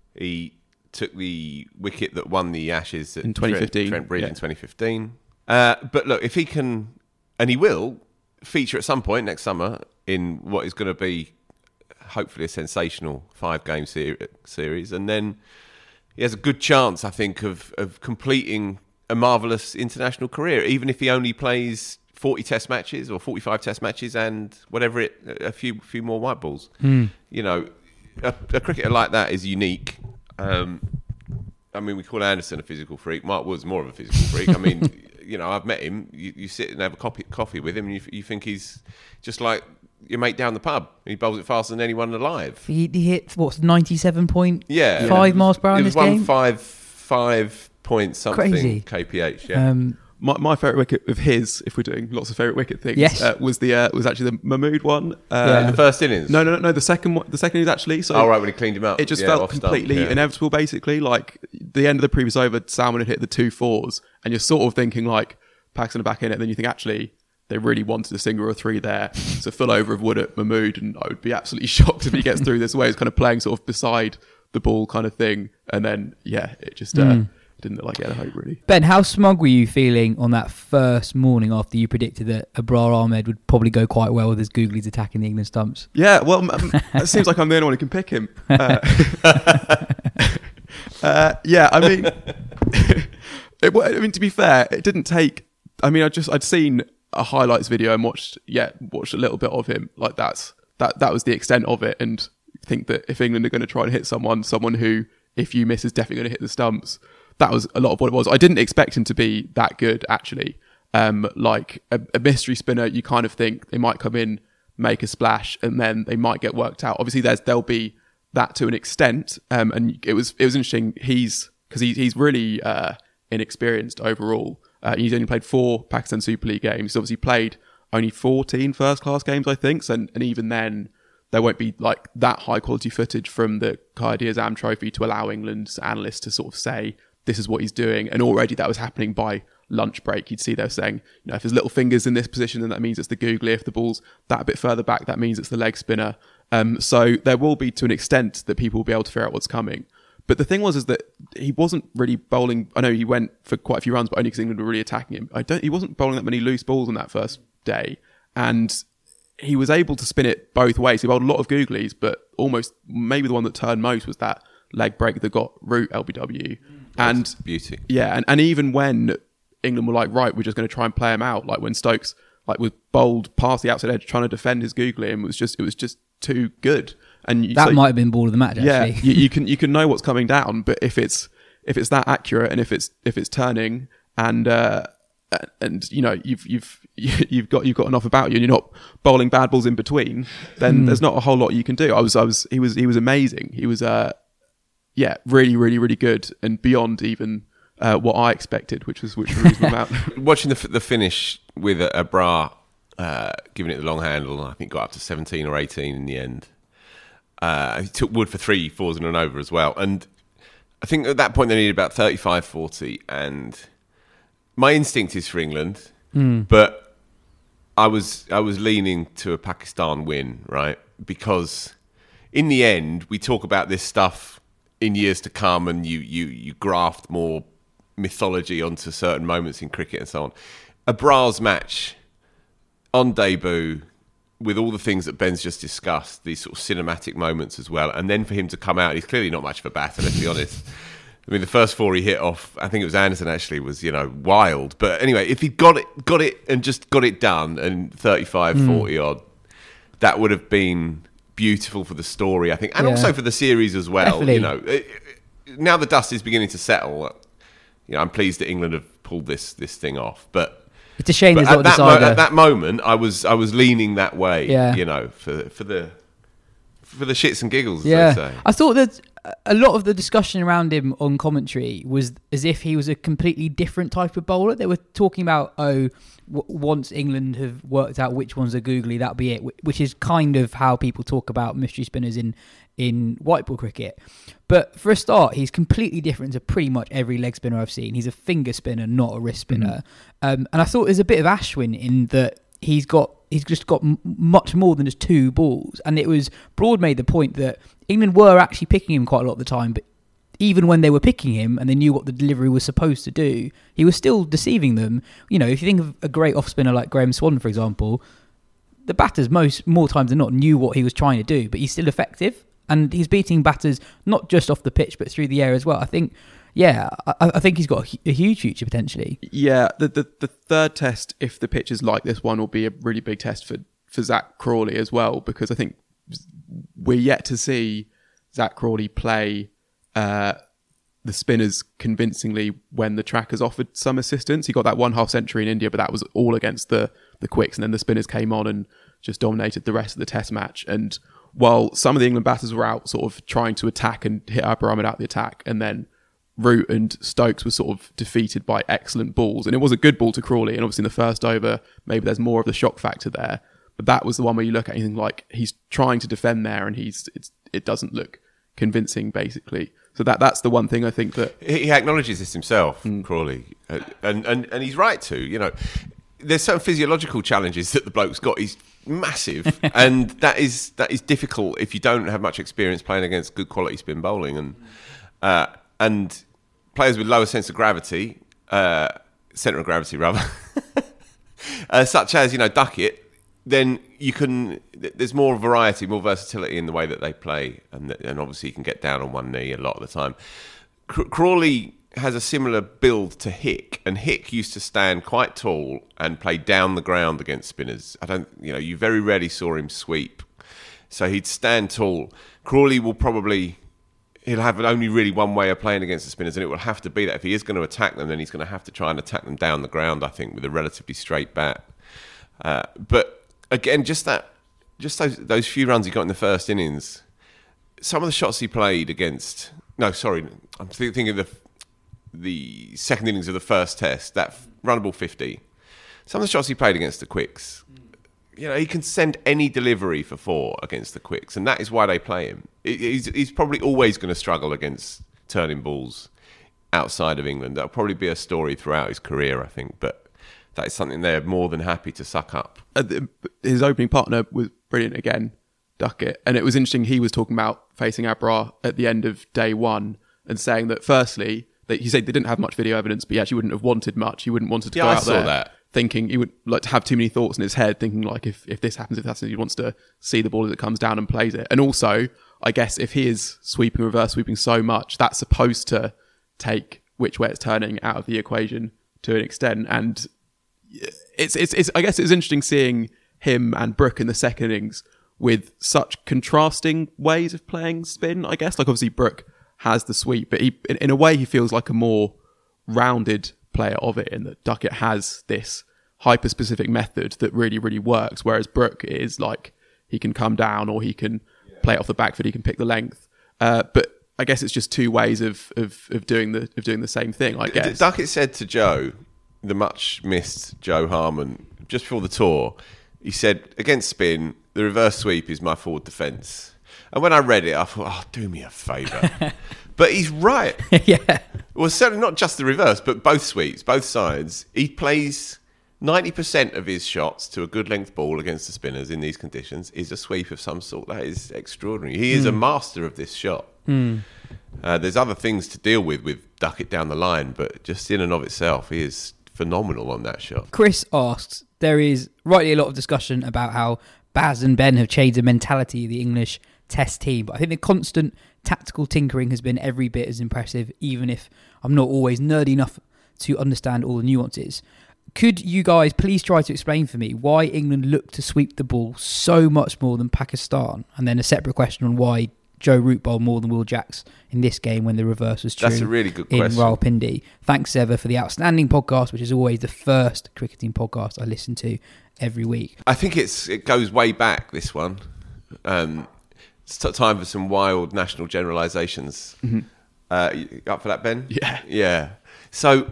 he took the wicket that won the Ashes at in twenty fifteen. Trent, Trent Bridge yeah. in twenty fifteen. Uh, but look, if he can, and he will, feature at some point next summer in what is going to be hopefully a sensational five-game ser- series, and then he has a good chance, I think, of, of completing a marvellous international career, even if he only plays forty test matches or forty-five test matches and whatever it, a few few more white balls. Mm. You know, a, a cricketer like that is unique. Um, I mean, we call Anderson a physical freak. Mark Wood's more of a physical freak. I mean, you know, I've met him. You, you sit and have a coffee, coffee with him, and you, you think he's just like your mate down the pub. He bowls it faster than anyone alive. He, he hit what's ninety-seven point yeah, five miles per hour in it this was game. one five five point something Crazy. kph. Yeah. Um, My, my favourite wicket of his, if we're doing lots of favourite wicket things, Yes. uh, was the uh, was actually the Mahmood one. Uh, Yeah. In the first innings. No, no, no, no. The second one, the second innings actually. So Oh right, when he cleaned him up. it just Yeah, felt off stump, completely yeah. inevitable. Basically, like the end of the previous over, Salmon had hit the two fours, and you're sort of thinking like Pakistan are back in it. And then you think actually they really wanted a single or a three there. It's a full over of Wood at Mahmood, and I would be absolutely shocked if he gets through this way. It's kind of playing sort of beside the ball kind of thing, and then yeah, it just. Uh, Mm. Didn't look like he had a hope, really. Ben, how smug were you feeling on that first morning after you predicted that Abrar Ahmed would probably go quite well with his googlies attacking the England stumps? Yeah, well, um, it seems like I'm the only one who can pick him. Uh, uh, yeah, I mean, it, I mean, to be fair, it didn't take. I mean, I just I'd seen a highlights video and watched, yeah, watched a little bit of him. Like that's that that was the extent of it. And I think that if England are going to try and hit someone, someone who, if you miss, is definitely going to hit the stumps. That was a lot of what it was. I didn't expect him to be that good, actually. Um, like a, a mystery spinner, you kind of think they might come in, make a splash, and then they might get worked out. Obviously, there's there'll be that to an extent. Um, and it was it was interesting. He's because he, he's really uh, inexperienced overall. Uh, he's only played four Pakistan Super League games. He's obviously played only fourteen first class games, I think. So, and, and even then, there won't be like that high quality footage from the Qaidi Azam Trophy to allow England's analysts to sort of say, this is what he's doing. And already that was happening by lunch break. You'd see they're saying, you know, if his little finger's in this position, then that means it's the googly. If the ball's that a bit further back, that means it's the leg spinner. Um, so there will be, to an extent, that people will be able to figure out what's coming. But the thing was, is that he wasn't really bowling. I know he went for quite a few runs, but only because England were really attacking him. I don't, he wasn't bowling that many loose balls on that first day. And he was able to spin it both ways. He bowled a lot of googlies, but almost, maybe the one that turned most was that leg break that got root L B W. And beauty. Yeah, and, and even when England were like, right, we're just going to try and play him out, like when Stokes like was bowled past the outside edge trying to defend his googly, and it was just it was just too good. And you, that so, might have been ball of the match. Yeah, Actually, you, you can you can know what's coming down, but if it's if it's that accurate and if it's if it's turning and uh, and you know you've you've you've got you've got enough about you and you're not bowling bad balls in between, then mm. there's not a whole lot you can do. I was I was he was he was amazing. He was uh yeah, really, really, really good, and beyond even uh, what I expected, which was which was a reasonable amount. Watching the the finish with a, a Bra uh, giving it the long handle, I think got up to seventeen or eighteen in the end. Uh, he took Wood for three fours and an over as well, and I think at that point they needed about thirty-five forty, and my instinct is for England, mm. but I was I was leaning to a Pakistan win, right? Because in the end, we talk about this stuff in years to come, and you you you graft more mythology onto certain moments in cricket and so on. A Bra's match on debut, with all the things that Ben's just discussed, these sort of cinematic moments as well, and then for him to come out, he's clearly not much of a batter, let's be honest. I mean, the first four he hit off, I think it was Anderson actually, was, you know, wild. But anyway, if he got it, got it, and just got it done, and thirty-five, mm. forty odd, that would have been beautiful for the story, I think, and yeah. also for the series as well. Definitely. You know, it, it, now the dust is beginning to settle. You know, I'm pleased that England have pulled this this thing off, but it's a shame but there's not a decider. Mo- at that moment, I was I was leaning that way. Yeah. You know, for for the for the shits and giggles. Yeah, as they say. I thought that a lot of the discussion around him on commentary was as if he was a completely different type of bowler. They were talking about, oh, w- once England have worked out which ones are googly, that'll be it, which is kind of how people talk about mystery spinners in, in white ball cricket. But for a start, he's completely different to pretty much every leg spinner I've seen. He's a finger spinner, not a wrist spinner. Mm. Um, and I thought there's a bit of Ashwin in that he's got he's just got m- much more than just two balls. And it was Broad made the point that England were actually picking him quite a lot of the time, but even when they were picking him and they knew what the delivery was supposed to do, he was still deceiving them. You know, if you think of a great off spinner like Graham Swan, for example, the batters most more times than not knew what he was trying to do, but he's still effective. And he's beating batters not just off the pitch, but through the air as well. I think, yeah, I, I think he's got a, a huge future potentially. Yeah, the, the the third test, if the pitch is like this one, will be a really big test for, for Zach Crawley as well, because I think we're yet to see Zach Crawley play uh, the spinners convincingly when the track has offered some assistance. He got that one half century in India, but that was all against the, the quicks, and then the spinners came on and just dominated the rest of the test match. And while some of the England batters were out sort of trying to attack and hit Abrar Ahmed out the attack, and then Root and Stokes were sort of defeated by excellent balls. And it was a good ball to Crawley, and obviously in the first over, maybe there's more of the shock factor there. But that was the one where you look at anything like he's trying to defend there and he's it's, it doesn't look convincing, basically. So that that's the one thing I think that... He acknowledges this himself, mm. Crawley. Uh, and, and, and he's right to, you know. There's some physiological challenges that the bloke's got. He's massive, and that is that is difficult if you don't have much experience playing against good quality spin bowling, and uh, and players with lower sense of gravity, uh, centre of gravity rather, uh, such as, you know, Duckett. Then you can. There's more variety, more versatility in the way that they play, and and obviously you can get down on one knee a lot of the time. C- Crawley has a similar build to Hick, and Hick used to stand quite tall and play down the ground against spinners. I don't, you know, you very rarely saw him sweep, so he'd stand tall. Crawley will probably, he'll have only really one way of playing against the spinners, and it will have to be that if he is going to attack them, then he's going to have to try and attack them down the ground, I think, with a relatively straight bat. Uh, but again, just that, just those those few runs he got in the first innings, some of the shots he played against, no, sorry, I'm thinking of the the second innings of the first test, that runnable fifty, some of the shots he played against the quicks, you know, he can send any delivery for four against the quicks, and that is why they play him. He's, he's probably always going to struggle against turning balls outside of England. That'll probably be a story throughout his career, I think, but that is something they're more than happy to suck up. Uh, his opening partner was brilliant again, Duckett, and it was interesting. He was talking about facing Abrar at the end of day one and saying that firstly, he said they didn't have much video evidence, but he actually wouldn't have wanted much. He wouldn't want to yeah, go I out saw there that. thinking he would like to have too many thoughts in his head, thinking like if, if this happens, if that's he wants to see the ball as it comes down and plays it. And also, I guess if he is sweeping, reverse sweeping so much, that's supposed to take which way it's turning out of the equation to an extent. And it's it's, it's I guess it's interesting seeing him and Brook in the second innings with such contrasting ways of playing spin. I guess like obviously Brook has the sweep, but he, in, in a way, he feels like a more rounded player of it, in that Duckett has this hyper-specific method that really, really works, whereas Brook is like, he can come down or he can yeah. play it off the back foot, he can pick the length. Uh, but I guess it's just two ways of, of, of doing the of doing the same thing. I D- guess Duckett said to Joe, the much missed Joe Harmon, just before the tour, he said, against spin, the reverse sweep is my forward defence. And when I read it, I thought, oh, do me a favour. But he's right. Yeah. Well, certainly not just the reverse, but both sweeps, both sides. He plays ninety percent of his shots to a good length ball against the spinners in these conditions is a sweep of some sort. That is extraordinary. He is mm. a master of this shot. Mm. Uh, there's other things to deal with with Duckett down the line, but just in and of itself, he is phenomenal on that shot. Chris asks, there is rightly a lot of discussion about how Baz and Ben have changed the mentality of the English Test team, but I think the constant tactical tinkering has been every bit as impressive, even if I'm not always nerdy enough to understand all the nuances. Could you guys please try to explain for me why England looked to sweep the ball so much more than Pakistan? And then a separate question on why Joe Root bowled more than Will Jacks in this game when the reverse was true. That's a really good in question. Rawalpindi. Thanks, Ever, for the outstanding podcast, which is always the first cricketing podcast I listen to every week. I think it's it goes way back, this one. Um, it's t- time for some wild national generalisations. Mm-hmm. Uh, you up for that, Ben? Yeah. Yeah. So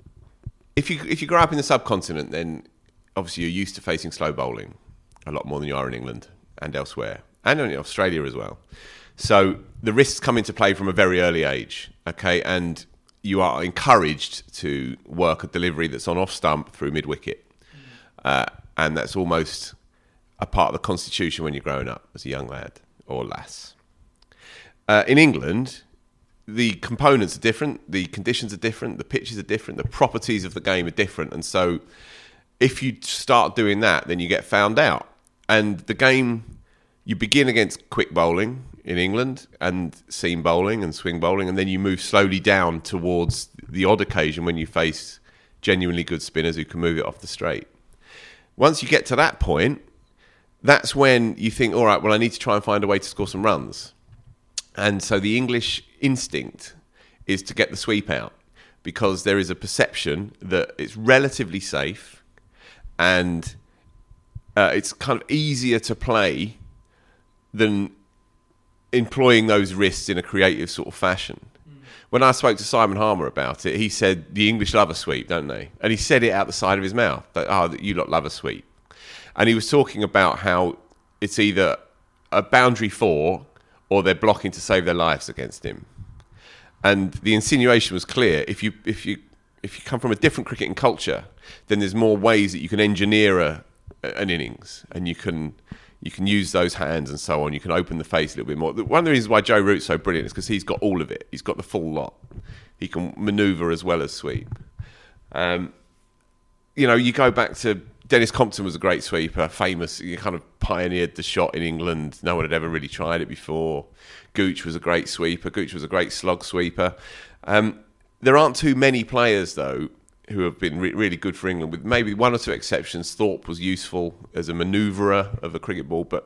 if you if you grow up in the subcontinent, then obviously you're used to facing slow bowling a lot more than you are in England and elsewhere, and in Australia as well. So the risks come into play from a very early age, okay? And you are encouraged to work a delivery that's on off stump through mid-wicket. Uh, and that's almost a part of the constitution when you're growing up as a young lad or lass. Uh, in England, the components are different, the conditions are different, the pitches are different, the properties of the game are different. And so if you start doing that, then you get found out. And the game, you begin against quick bowling in England and seam bowling and swing bowling, and then you move slowly down towards the odd occasion when you face genuinely good spinners who can move it off the straight. Once you get to that point, that's when you think, all right, well, I need to try and find a way to score some runs. And so the English instinct is to get the sweep out because there is a perception that it's relatively safe and uh, it's kind of easier to play than employing those risks in a creative sort of fashion. Mm. When I spoke to Simon Harmer about it, he said the English love a sweep, don't they? And he said it out the side of his mouth, that, oh, you lot love a sweep. And he was talking about how it's either a boundary four or they're blocking to save their lives against him. And the insinuation was clear. If you if you if you come from a different cricketing culture, then there's more ways that you can engineer a, an innings, and you can you can use those hands and so on. You can open the face a little bit more. One of the reasons why Joe Root's so brilliant is because he's got all of it. He's got the full lot. He can manoeuvre as well as sweep. Um, you know, you go back to Dennis Compton was a great sweeper, famous. He kind of pioneered the shot in England. No one had ever really tried it before. Gooch was a great sweeper. Gooch was a great slog sweeper. Um, there aren't too many players, though, who have been re- really good for England, with maybe one or two exceptions. Thorpe was useful as a manoeuvrer of a cricket ball, but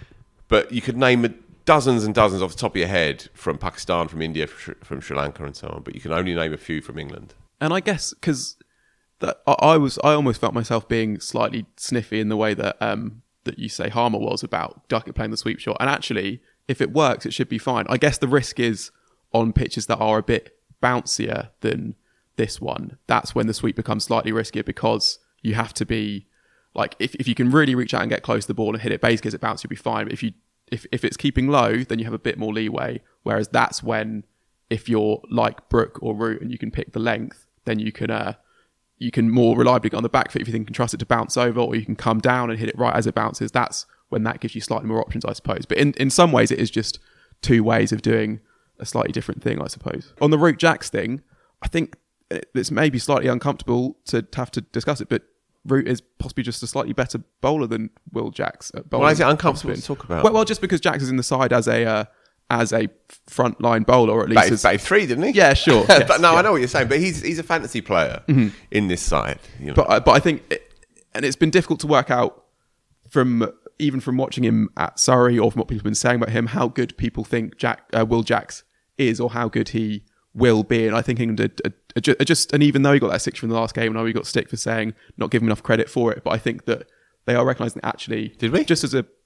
but you could name dozens and dozens off the top of your head from Pakistan, from India, from Sri Lanka and so on, but you can only name a few from England. And I guess because that I, I was, I almost felt myself being slightly sniffy in the way that um, that you say Harmer was about Duckett playing the sweep shot. And actually, if it works, it should be fine. I guess the risk is on pitches that are a bit bouncier than this one. That's when the sweep becomes slightly riskier because you have to be like, if, if you can really reach out and get close to the ball and hit it base because it bounces, you'll be fine. But if you if if it's keeping low, then you have a bit more leeway. Whereas that's when, if you're like Brook or Root and you can pick the length, then you can uh, you can more reliably get on the back foot if you think you can trust it to bounce over, or you can come down and hit it right as it bounces. That's when that gives you slightly more options, I suppose. But in, in some ways, it is just two ways of doing a slightly different thing, I suppose. On the Root Jacks thing, I think it's maybe slightly uncomfortable to have to discuss it, but Root is possibly just a slightly better bowler than Will Jacks. At bowling. Why is it uncomfortable to talk about? Well, well, just because Jacks is in the side as a uh, as a frontline bowler, or at least batted, as batted three, didn't he? Yeah, sure. yes, but no, yeah. I know what you're saying. But he's he's a fantasy player mm-hmm. in this side. You know? But but I think, it, and it's been difficult to work out from even from watching him at Surrey or from what people have been saying about him, how good people think Jack uh, Will Jacks is, or how good he will be. And I think England are, are, are just, and even though he got that six from the last game, and I know we got stick for saying not giving enough credit for it, but I think that they are recognising that actually, did we? Just as a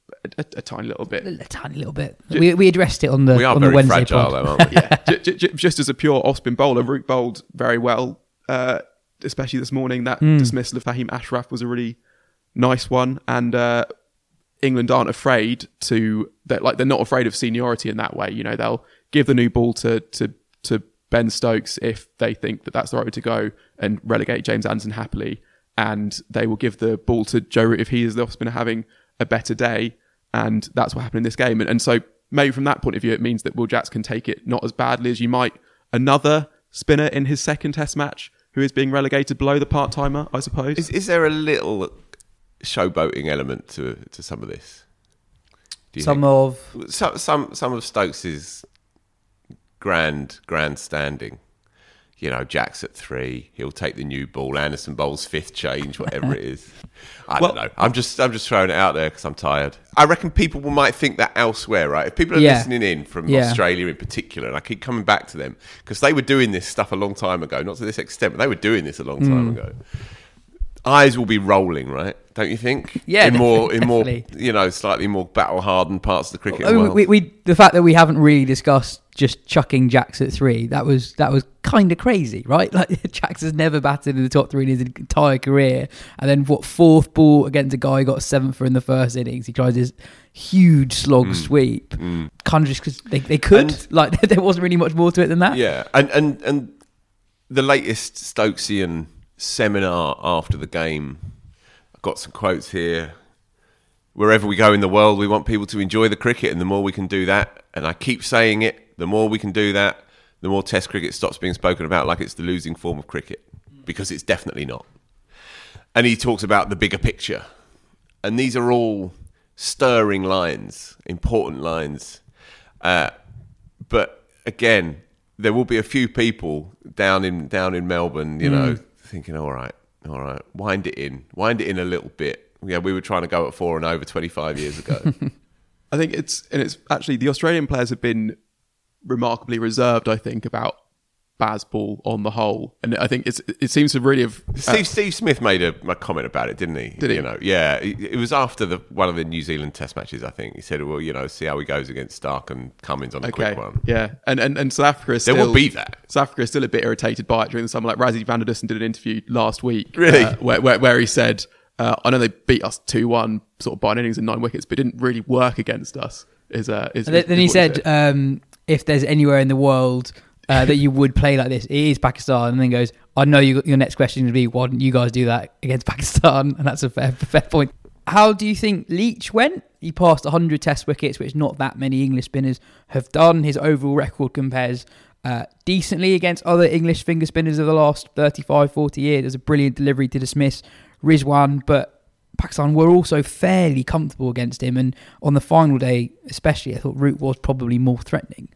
a, a, a tiny little bit. A tiny little bit. We we addressed it on the We are on the very Wednesday fragile, pod. though, aren't we? yeah, j- j- j- just as a pure off-spin bowler, Root bowled very well, uh, especially this morning. That Mm. dismissal of Fahim Ashraf was a really nice one, and uh, England aren't afraid to that. Like they're not afraid of seniority in that way. You know, they'll give the new ball to to to Ben Stokes if they think that that's the right way to go, and relegate James Anderson happily. And they will give the ball to Joe Root if he is the off-spinner having a better day. And that's what happened in this game. And, and so maybe from that point of view, it means that Will Jacks can take it not as badly as you might another spinner in his second test match who is being relegated below the part-timer, I suppose. Is, is there a little showboating element to to some of this? Do you Some think? of some some some of Stokes's grand grandstanding. You know, Jack's at three. He'll take the new ball. Anderson bowls fifth change, whatever it is. I Well- don't know. I'm just I'm just throwing it out there because I'm tired. I reckon people will- might think that elsewhere, right? If people are Yeah. listening in from Yeah. Australia in particular, and I keep coming back to them because they were doing this stuff a long time ago, not to this extent, but they were doing this a long time Mm. ago. Eyes will be rolling, right? Don't you think? Yeah, in more, definitely, in more, definitely. you know, slightly more battle-hardened parts of the cricket I mean, world. we, we the fact that we haven't really discussed just chucking Jacks at three, that was that was kind of crazy, right? Like Jacks has never batted in the top three in his entire career, and then what fourth ball against a guy who got seventh for in the first innings, he tries this huge slog sweep, kind of just because they, they could, And- like there wasn't really much more to it than that. Yeah, and and and the latest Stokesian seminar after the game, I've got some quotes here. Wherever we go in the world, we want people to enjoy the cricket, and the more we can do that, and I keep saying it, the more we can do that, the more Test cricket stops being spoken about like it's the losing form of cricket, because it's definitely not. And he talks about the bigger picture, and these are all stirring lines, important lines. Uh, but again, there will be a few people down in down in Melbourne, you know, thinking, all right, all right, wind it in, wind it in a little bit. Yeah, we were trying to go at four and over twenty-five years ago. I think it's, and it's actually, the Australian players have been remarkably reserved, I think, about Bazball on the whole. And I think it's it seems to really have... Steve Steve Smith made a, a comment about it, didn't he? Did he? You know, yeah, it, it was after the one of the New Zealand Test matches. I think he said, "Well, you know, see how he goes against Stark and Cummins on a Okay, quick one." yeah. And, and, and South Africa is There still... will be that. South Africa is still a bit irritated by it during the summer. Like Razzie van der Dussen did an interview last week. Really? uh, where, where, where he said, uh, I know they beat us two one sort of by an innings and nine wickets, but it didn't really work against us. Is, uh, is, And then, is then he what said, um, if there's anywhere in the world uh, that you would play like this, it is Pakistan. And then goes, I know you, your next question is going to be, why didn't you guys do that against Pakistan? And that's a fair, fair point. How do you think Leach went? He passed one hundred Test wickets, which not that many English spinners have done. His overall record compares uh, decently against other English finger spinners of the last thirty-five, forty years. There's a brilliant delivery to dismiss Rizwan, but Pakistan were also fairly comfortable against him, and on the final day especially I thought Root was probably more threatening.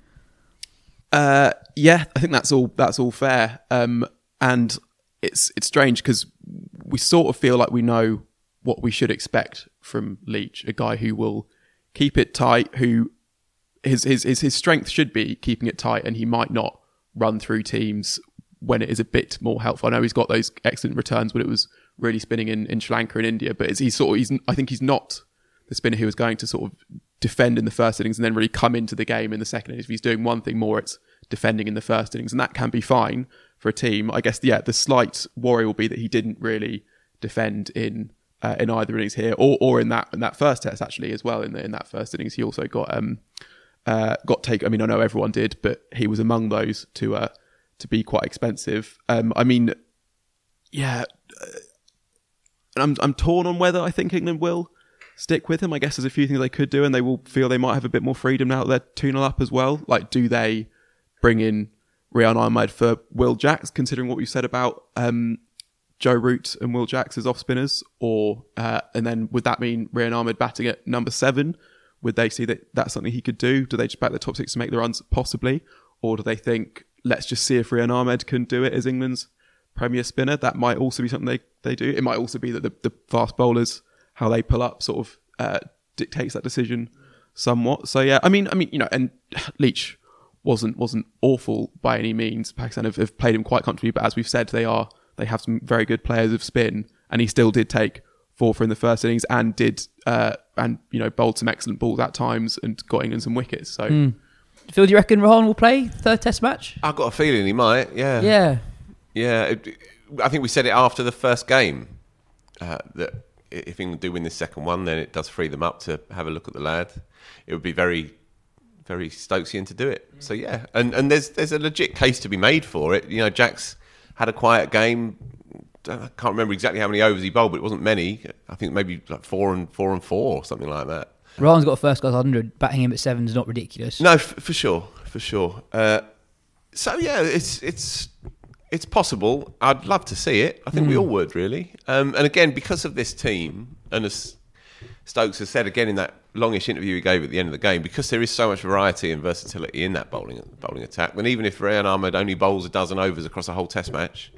Uh, yeah, I think that's all. That's all fair. Um, and it's it's strange because we sort of feel like we know what we should expect from Leach, a guy who will keep it tight, who his his his, his strength should be keeping it tight, and he might not run through teams when it is a bit more helpful. I know he's got those excellent returns when it was really spinning in, in Sri Lanka and India, but it's, he's sort of he's I think he's not the spinner who is going to sort of defend in the first innings and then really come into the game in the second innings. If he's doing one thing more, it's defending in the first innings, and that can be fine for a team. I guess, yeah, the slight worry will be that he didn't really defend in uh, in either innings here, or or in that in that first test actually as well. In the, in that first innings, he also got um uh got take. I mean, I know everyone did, but he was among those to uh to be quite expensive. Um, I mean, yeah, uh, and I'm I'm torn on whether I think England will stick with him. I guess there's a few things they could do, and they will feel they might have a bit more freedom now that they're two nil up as well. Like, do they bring in Rian Ahmed for Will Jacks, considering what we've said about um, Joe Root and Will Jacks as off spinners, or uh, and then would that mean Rian Ahmed batting at number seven? Would they see that that's something he could do? Do they just back the top six to make the runs possibly, or do they think let's just see if Rian Ahmed can do it as England's premier spinner? That might also be something they, they do. It might also be that the, the fast bowlers, how they pull up, sort of uh, dictates that decision somewhat. So yeah, I mean, I mean, you know, and Leach wasn't wasn't awful by any means. Pakistan have, have played him quite comfortably, but as we've said, they are they have some very good players of spin, and he still did take for for in the first innings, and did uh, and you know bowled some excellent balls at times and got England some wickets. So, mm. Phil, do you reckon Rohan will play third Test match? I've got a feeling he might. Yeah, Yeah. yeah. It, I think we said it after the first game uh, that if England do win this second one, then it does free them up to have a look at the lad. It would be very, very Stokesian to do it. So yeah, and and there's there's a legit case to be made for it. You know, Jack's had a quiet game. I can't remember exactly how many overs he bowled, but it wasn't many. I think maybe like four and four and four or something like that. Rohan's got a first class one hundred. Batting him at seven is not ridiculous. No, f- for sure, for sure. Uh, so yeah, it's it's it's possible. I'd love to see it. I think mm. we all would really. Um, and again, because of this team, and as Stokes has said again in that longish interview he gave at the end of the game, because there is so much variety and versatility in that bowling bowling attack. And even if Rehan Ahmed only bowls a dozen overs across a whole Test match,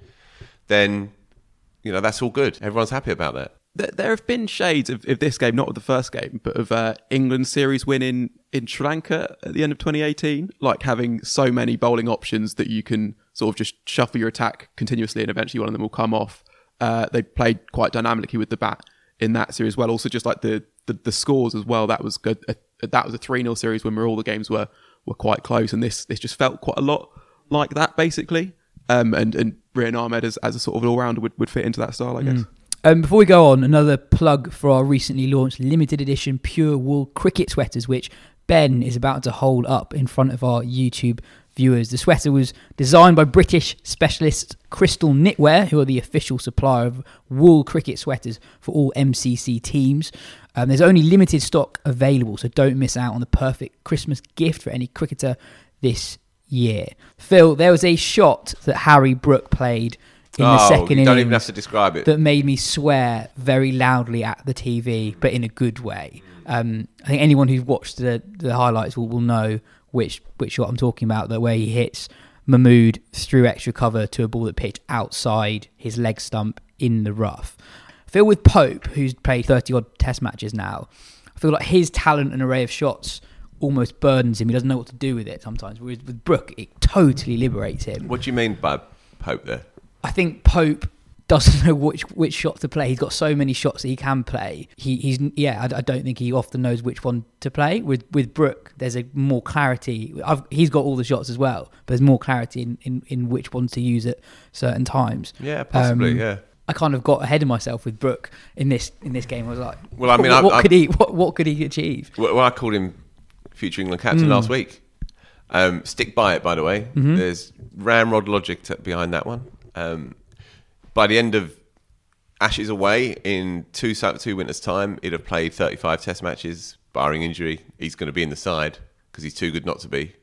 then you know that's all good. Everyone's happy about that. There have been shades of, of this game, not of the first game, but of uh, England's series win in, in Sri Lanka at the end of twenty eighteen. Like having so many bowling options that you can sort of just shuffle your attack continuously and eventually one of them will come off. Uh, they played quite dynamically with the bat in that series as well. Also just like the, the, the scores as well. That was good. Uh, that was a three nil series when all the games were, were quite close. And this this just felt quite a lot like that, basically. Um, and, and Rehan Ahmed as, as a sort of all-rounder would, would fit into that style, I guess. Mm. Um, before we go on, another plug for our recently launched limited edition pure wool cricket sweaters, which Ben is about to hold up in front of our YouTube viewers. The sweater was designed by British specialist Crystal Knitwear, who are the official supplier of wool cricket sweaters for all M C C teams. Um, there's only limited stock available, so don't miss out on the perfect Christmas gift for any cricketer this year. Phil, there was a shot that Harry Brook played in oh, the second you innings. Don't even have to describe it. That made me swear very loudly at the T V, but in a good way. Um, I think anyone who's watched the, the highlights will, will know which which shot I'm talking about, the way he hits Mahmood through extra cover to a ball that pitched outside his leg stump in the rough. I feel with Pope, who's played thirty-odd Test matches now, I feel like his talent and array of shots almost burdens him. He doesn't know what to do with it sometimes. Whereas with Brook, it totally liberates him. What do you mean by Pope there? I think Pope doesn't know which which shot to play. He's got so many shots that he can play. He, he's yeah. I, I don't think he often knows which one to play. With with Brook, there's a more clarity. I've, he's got all the shots as well, but there's more clarity in, in, in which ones to use at certain times. Yeah, possibly. Um, yeah. I kind of got ahead of myself with Brook in this in this game. I was like, well, I mean, what, I, what I, could he what, what could he achieve? Well, I called him future England captain mm. last week. Um, stick by it, by the way. Mm-hmm. There's ramrod logic to, behind that one. Um, By the end of Ashes away in two two winters' time, he'd have played thirty-five Test matches, barring injury. He's going to be in the side because he's too good not to be.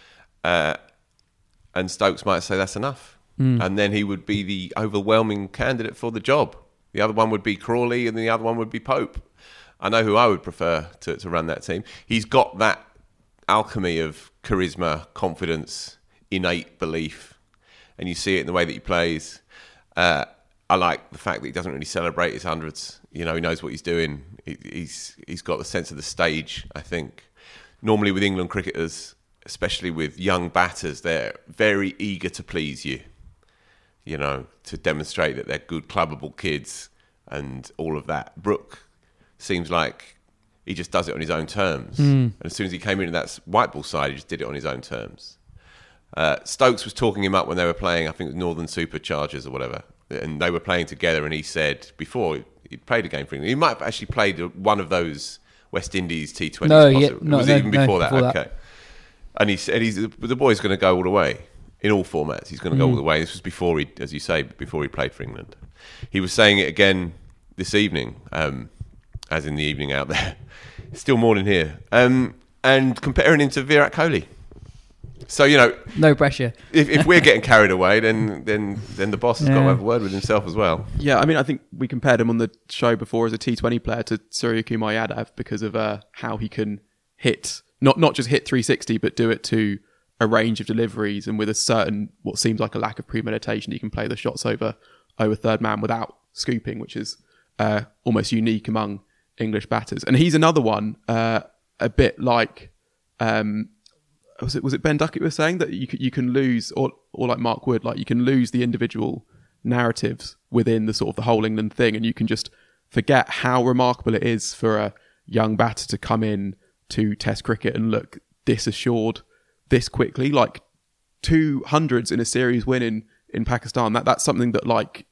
Uh, and Stokes might say that's enough. Mm. And then he would be the overwhelming candidate for the job. The other one would be Crawley and the other one would be Pope. I know who I would prefer to, to run that team. He's got that alchemy of charisma, confidence, innate belief. And you see it in the way that he plays. Uh, I like the fact that he doesn't really celebrate his hundreds. You know, he knows what he's doing. He, he's he's got the sense of the stage, I think. Normally with England cricketers, especially with young batters, they're very eager to please you. You know, to demonstrate that they're good, clubbable kids and all of that. Brook seems like he just does it on his own terms. Mm. And as soon as he came into that white ball side, he just did it on his own terms. Uh, Stokes was talking him up when they were playing, I think it was Northern Superchargers or whatever, and they were playing together, and he said before he'd played a game for England, he might have actually played one of those West Indies T twenties. No, yeah, no, was no, it even before no, that? Before okay. That. And he said he's the boy's going to go all the way in all formats. He's going to mm. go all the way. This was before he, as you say, before he played for England. He was saying it again this evening, um, as in the evening out there. Still morning here, um, and comparing him to Virat Kohli. So, you know, no pressure. if, if we're getting carried away, then then then the boss has yeah. got to have a word with himself as well. Yeah, I mean, I think we compared him on the show before as a T twenty player to Suryakumar Yadav because of uh, how he can hit, not not just hit three sixty, but do it to a range of deliveries and with a certain, what seems like a lack of premeditation, he can play the shots over over third man without scooping, which is uh, almost unique among English batters. And he's another one, uh, a bit like... Um, Was it was it Ben Duckett was saying that you can, you can lose, or or like Mark Wood, like you can lose the individual narratives within the sort of the whole England thing, and you can just forget how remarkable it is for a young batter to come in to Test cricket and look this assured this quickly. Like two hundreds in a series win in, in Pakistan, that that's something that, like,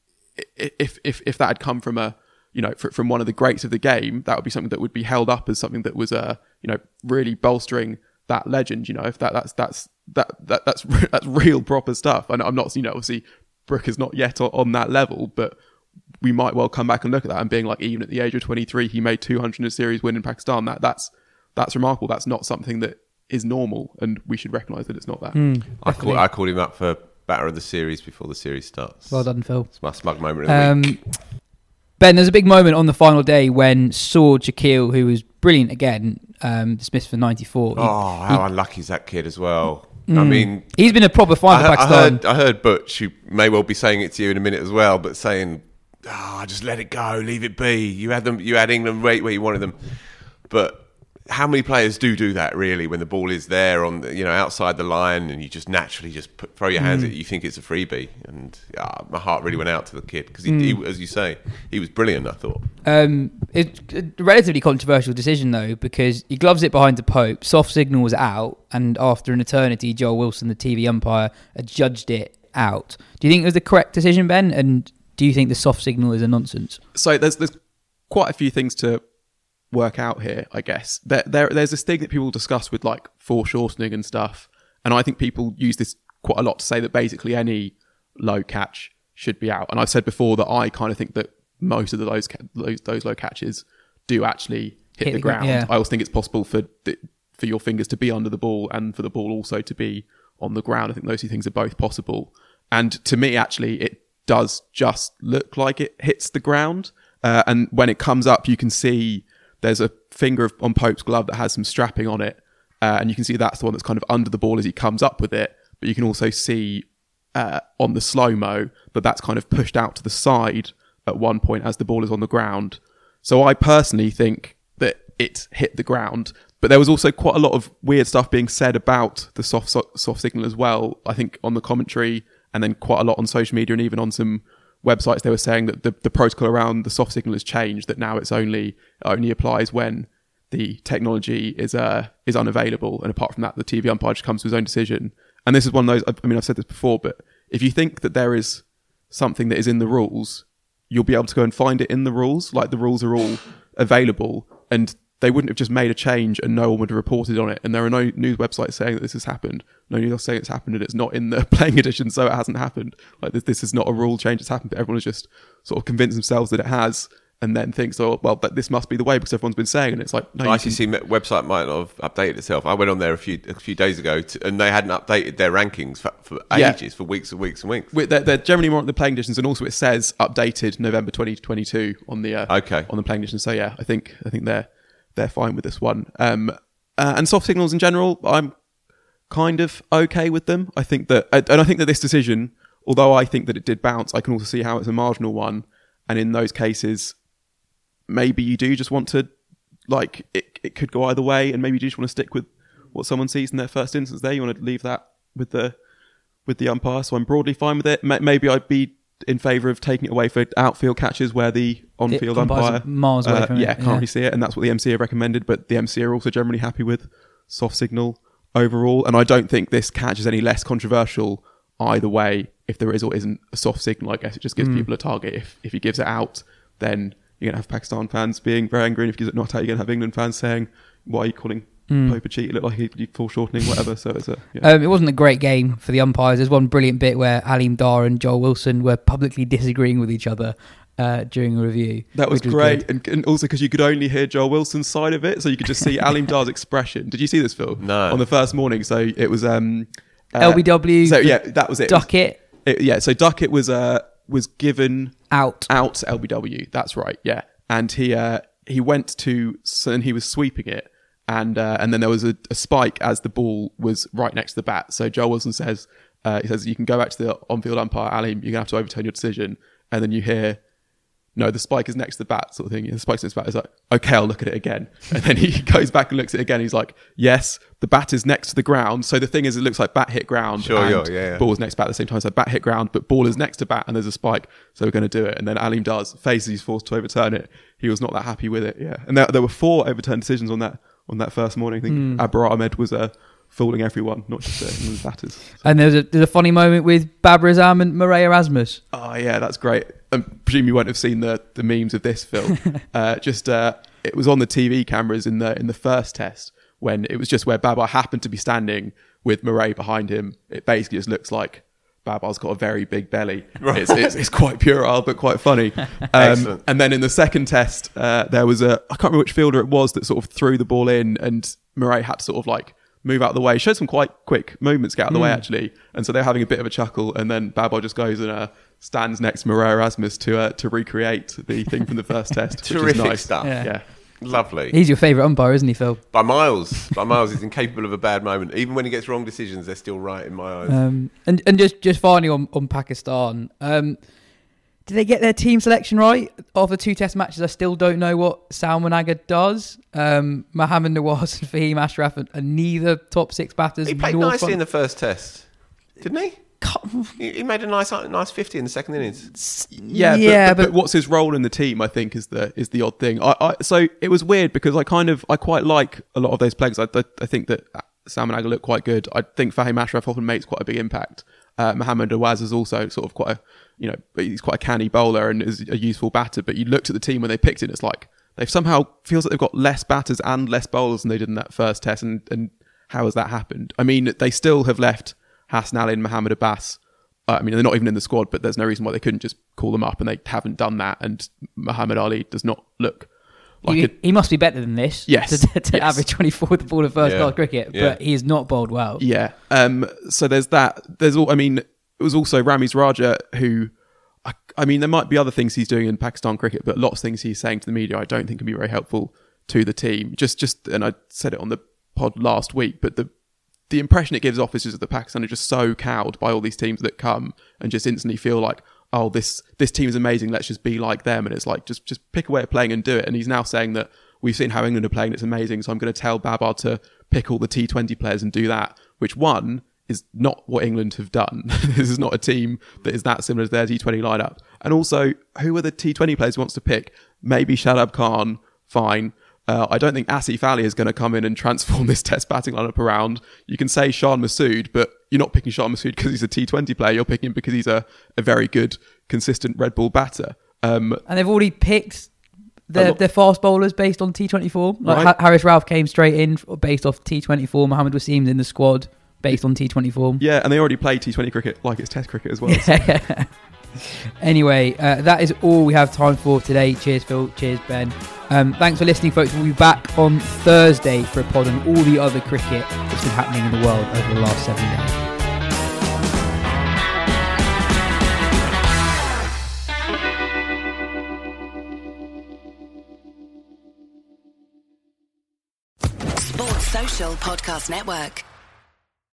if if if that had come from a you know from one of the greats of the game, that would be something that would be held up as something that was uh you know really bolstering that legend. You know, if that that's that's that, that that's that's real proper stuff. And I'm not, you know, obviously Brook is not yet on, on that level, but we might well come back and look at that and being like, even at the age of twenty-three, he made two hundred in a series win in Pakistan. That that's that's remarkable. That's not something that is normal, and we should recognise that it's not that. Mm, I call, I called him up for batter of the series before the series starts. Well done, Phil. It's my smug moment of the Um, week. Ben, there's a big moment on the final day when Saud Shakil, who was brilliant again, um, dismissed for ninety-four. He- Oh, how he- unlucky is that kid as well. Mm. I mean, he's been a proper I, find for heard- I Pakistan. heard I heard Butch, who may well be saying it to you in a minute as well, but saying, "Ah, just let it go, leave it be. You had them, you had England right where you wanted them." But how many players do do that really when the ball is there on the, you know outside the line and you just naturally just put, throw your hands Mm. at it, you think it's a freebie, and ah, my heart really went out to the kid because he, Mm. he, as you say, he was brilliant. I thought. Um, it's a relatively controversial decision though, because he gloves it behind the Pope. Soft signal was out, and after an eternity, Joel Wilson, the T V umpire, adjudged it out. Do you think it was the correct decision, Ben? And do you think the soft signal is a nonsense? So there's there's quite a few things to work out here, I guess. There, there there's this thing that people discuss with like foreshortening and stuff, and I think people use this quite a lot to say that basically any low catch should be out. And I've said before that I kind of think that most of the those those, those low catches do actually hit, Hit the the ground, ground. yeah. I also think it's possible for the, for your fingers to be under the ball and for the ball also to be on the ground. I think those two things are both possible. And to me, actually, it does just look like it hits the ground. Uh, and when it comes up, you can see there's a finger of, on Pope's glove that has some strapping on it. Uh, and you can see that's the one that's kind of under the ball as he comes up with it. But you can also see uh, on the slow-mo that that's kind of pushed out to the side at one point as the ball is on the ground. So I personally think that it hit the ground. But there was also quite a lot of weird stuff being said about the soft so- soft signal as well. I think on the commentary, and then quite a lot on social media and even on some websites, they were saying that the, the protocol around the soft signal has changed, that now it's only it only applies when the technology is uh, is unavailable. And apart from that, the T V umpire just comes to his own decision. And this is one of those, I mean, I've said this before, but if you think that there is something that is in the rules, you'll be able to go and find it in the rules. Like the rules are all available, and they wouldn't have just made a change and no one would have reported on it. And there are no news websites saying that this has happened. No news saying it's happened and it's not in the playing edition, so it hasn't happened. Like this, this is not a rule change that's happened, but everyone has just sort of convinced themselves that it has, and then thinks, oh, well, that this must be the way because everyone's been saying it. And it's like, no, The you I C C can- website might not have updated itself. I went on there a few a few days ago, to, and they hadn't updated their rankings for, for Yeah. ages, for weeks and weeks and weeks. They're, they're generally more on the playing editions, and also it says updated November twenty twenty-two on the uh, Okay. on the playing edition. So yeah, I think I think they're they're fine with this one. Um, uh, and soft signals in general, I'm kind of okay with them. I think that, and I think that this decision, although I think that it did bounce, I can also see how it's a marginal one. And in those cases, maybe you do just want to, like, it, it could go either way, and maybe you just want to stick with what someone sees in their first instance there. You want to leave that with the with the umpire. So I'm broadly fine with it. Maybe I'd be in favour of taking it away for outfield catches where the on-field The umpires umpire are miles away uh, from it, yeah, can't yeah. really see it, and that's what the M C A have recommended. But the M C A are also generally happy with soft signal overall, and I don't think this catch is any less controversial either way. If there is or isn't a soft signal, I guess it just gives Mm. people a target. If if he gives it out, then you're gonna have Pakistan fans being very angry, and if he gives it not out, you're gonna have England fans saying, "Why are you calling Mm. Pope a cheat? It looked like he, he foreshortening, whatever." So it's a yeah. Um, it wasn't a great game for the umpires. There's one brilliant bit where Alim Dar and Joel Wilson were publicly disagreeing with each other uh, during a review. That was, which great, good. and, and also because you could only hear Joel Wilson's side of it, so you could just see Alim Dar's expression. Did you see this, Phil? No. On the first morning, so it was um, uh, L B W. So yeah, that was it. Duckett It, yeah, so Duckett was uh was given out. out to L B W. That's right. Yeah, and he uh he went to so and he was sweeping it, and uh, and then there was a, a spike as the ball was right next to the bat. So Joel Wilson says uh, he says you can go back to the on-field umpire, Alim. You're gonna have to overturn your decision, and then you hear no, the spike is next to the bat sort of thing. And the spike's next to the bat. He's like, okay, I'll look at it again. And then he goes back and looks at it again. He's like, yes, the bat is next to the ground. So the thing is, it looks like bat hit ground. Sure, and yeah, yeah. ball is next to bat at the same time. So bat hit ground, but ball is next to bat and there's a spike. So we're going to do it. And then Aleem does. Faces he's forced to overturn it. He was not that happy with it. Yeah. And there, there were four overturned decisions on that on that first morning. I think mm. Abrar Ahmed was uh, fooling everyone, not just uh, the batters. So. And there's a, there's a funny moment with Babar Azam and Murray Erasmus. Oh, yeah, that's great. I presume you won't have seen the, the memes of this, Phil. uh, just uh, it was on the T V cameras in the in the first test when it was just where Babar happened to be standing with Murray behind him. It basically just looks like Babar's got a very big belly. Right. It's, it's, it's quite puerile, but quite funny. Um, and then in the second test, uh, there was a I can't remember which fielder it was that sort of threw the ball in, and Murray had to sort of like move out of the way. Showed some quite quick movements, get out of the mm. way actually. And so they're having a bit of a chuckle, and then Babar just goes and uh, stands next to Murray Erasmus to uh, to recreate the thing from the first test. Terrific which is nice. stuff. Yeah. yeah. Lovely. He's your favourite umpire, isn't he, Phil? By miles. By miles. He's incapable of a bad moment. Even when he gets wrong decisions, they're still right in my eyes. Um, and and just, just finally on, on Pakistan, um, did they get their team selection right? After two test matches, I still don't know what Salman Agha does. Um, Mohammad Nawaz and Fahim Ashraf are, are neither top six batters. He played nicely fun. in the first test, didn't he? Can't... He made a nice, nice fifty in the second innings. Yeah, yeah but, but, but what's his role in the team? I think is the is the odd thing. I, I so it was weird because I kind of I quite like a lot of those players. I I, I think that Salman Agha looked quite good. I think Fahim Ashraf often makes quite a big impact. Uh, Mohammad Nawaz is also sort of quite a you know he's quite a canny bowler and is a useful batter. But you looked at the team when they picked it, it's like they've somehow feels like they've got less batters and less bowlers than they did in that first test. And and how has that happened? I mean, they still have left Hassan Ali and Mohammad Abbas. Uh, I mean, they're not even in the squad, but there's no reason why they couldn't just call them up, and they haven't done that. And Muhammad Ali does not look like he, a, he must be better than this. Yes, to, to yes. average twenty-four with the ball of first yeah. class cricket, yeah. but he is not bowled well. Yeah. Um. So there's that. There's all. I mean, it was also Ramiz Raja who. I, I mean, there might be other things he's doing in Pakistan cricket, but lots of things he's saying to the media, I don't think can be very helpful to the team. Just, just, and I said it on the pod last week, but the. The impression it gives off is just that Pakistan are just so cowed by all these teams that come and just instantly feel like, oh, this this team is amazing, let's just be like them. And it's like, just just pick a way of playing and do it. And he's now saying that we've seen how England are playing, it's amazing, so I'm going to tell Babar to pick all the T twenty players and do that, which one is not what England have done. This is not a team that is that similar to their T twenty lineup. And also, who are the T twenty players he wants to pick? Maybe Shadab Khan, fine. Uh, I don't think Asif Ali is going to come in and transform this test batting lineup around. You can say Shan Masood, but you're not picking Shan Masood because he's a T twenty player. You're picking him because he's a, a very good, consistent red ball batter. Um, and they've already picked their, lot, their fast bowlers based on T twenty form. Like right. Harris Ralph came straight in based off T twenty form. Mohammad Wasim's in the squad based on T twenty form. Yeah, and they already play T twenty cricket like it's test cricket as well. Yeah. So. Anyway, uh, that is all we have time for today. Cheers, Phil. Cheers, Ben. Um, thanks for listening, folks. We'll be back on Thursday for a pod on all the other cricket that's been happening in the world over the last seven days. Sports Social Podcast Network.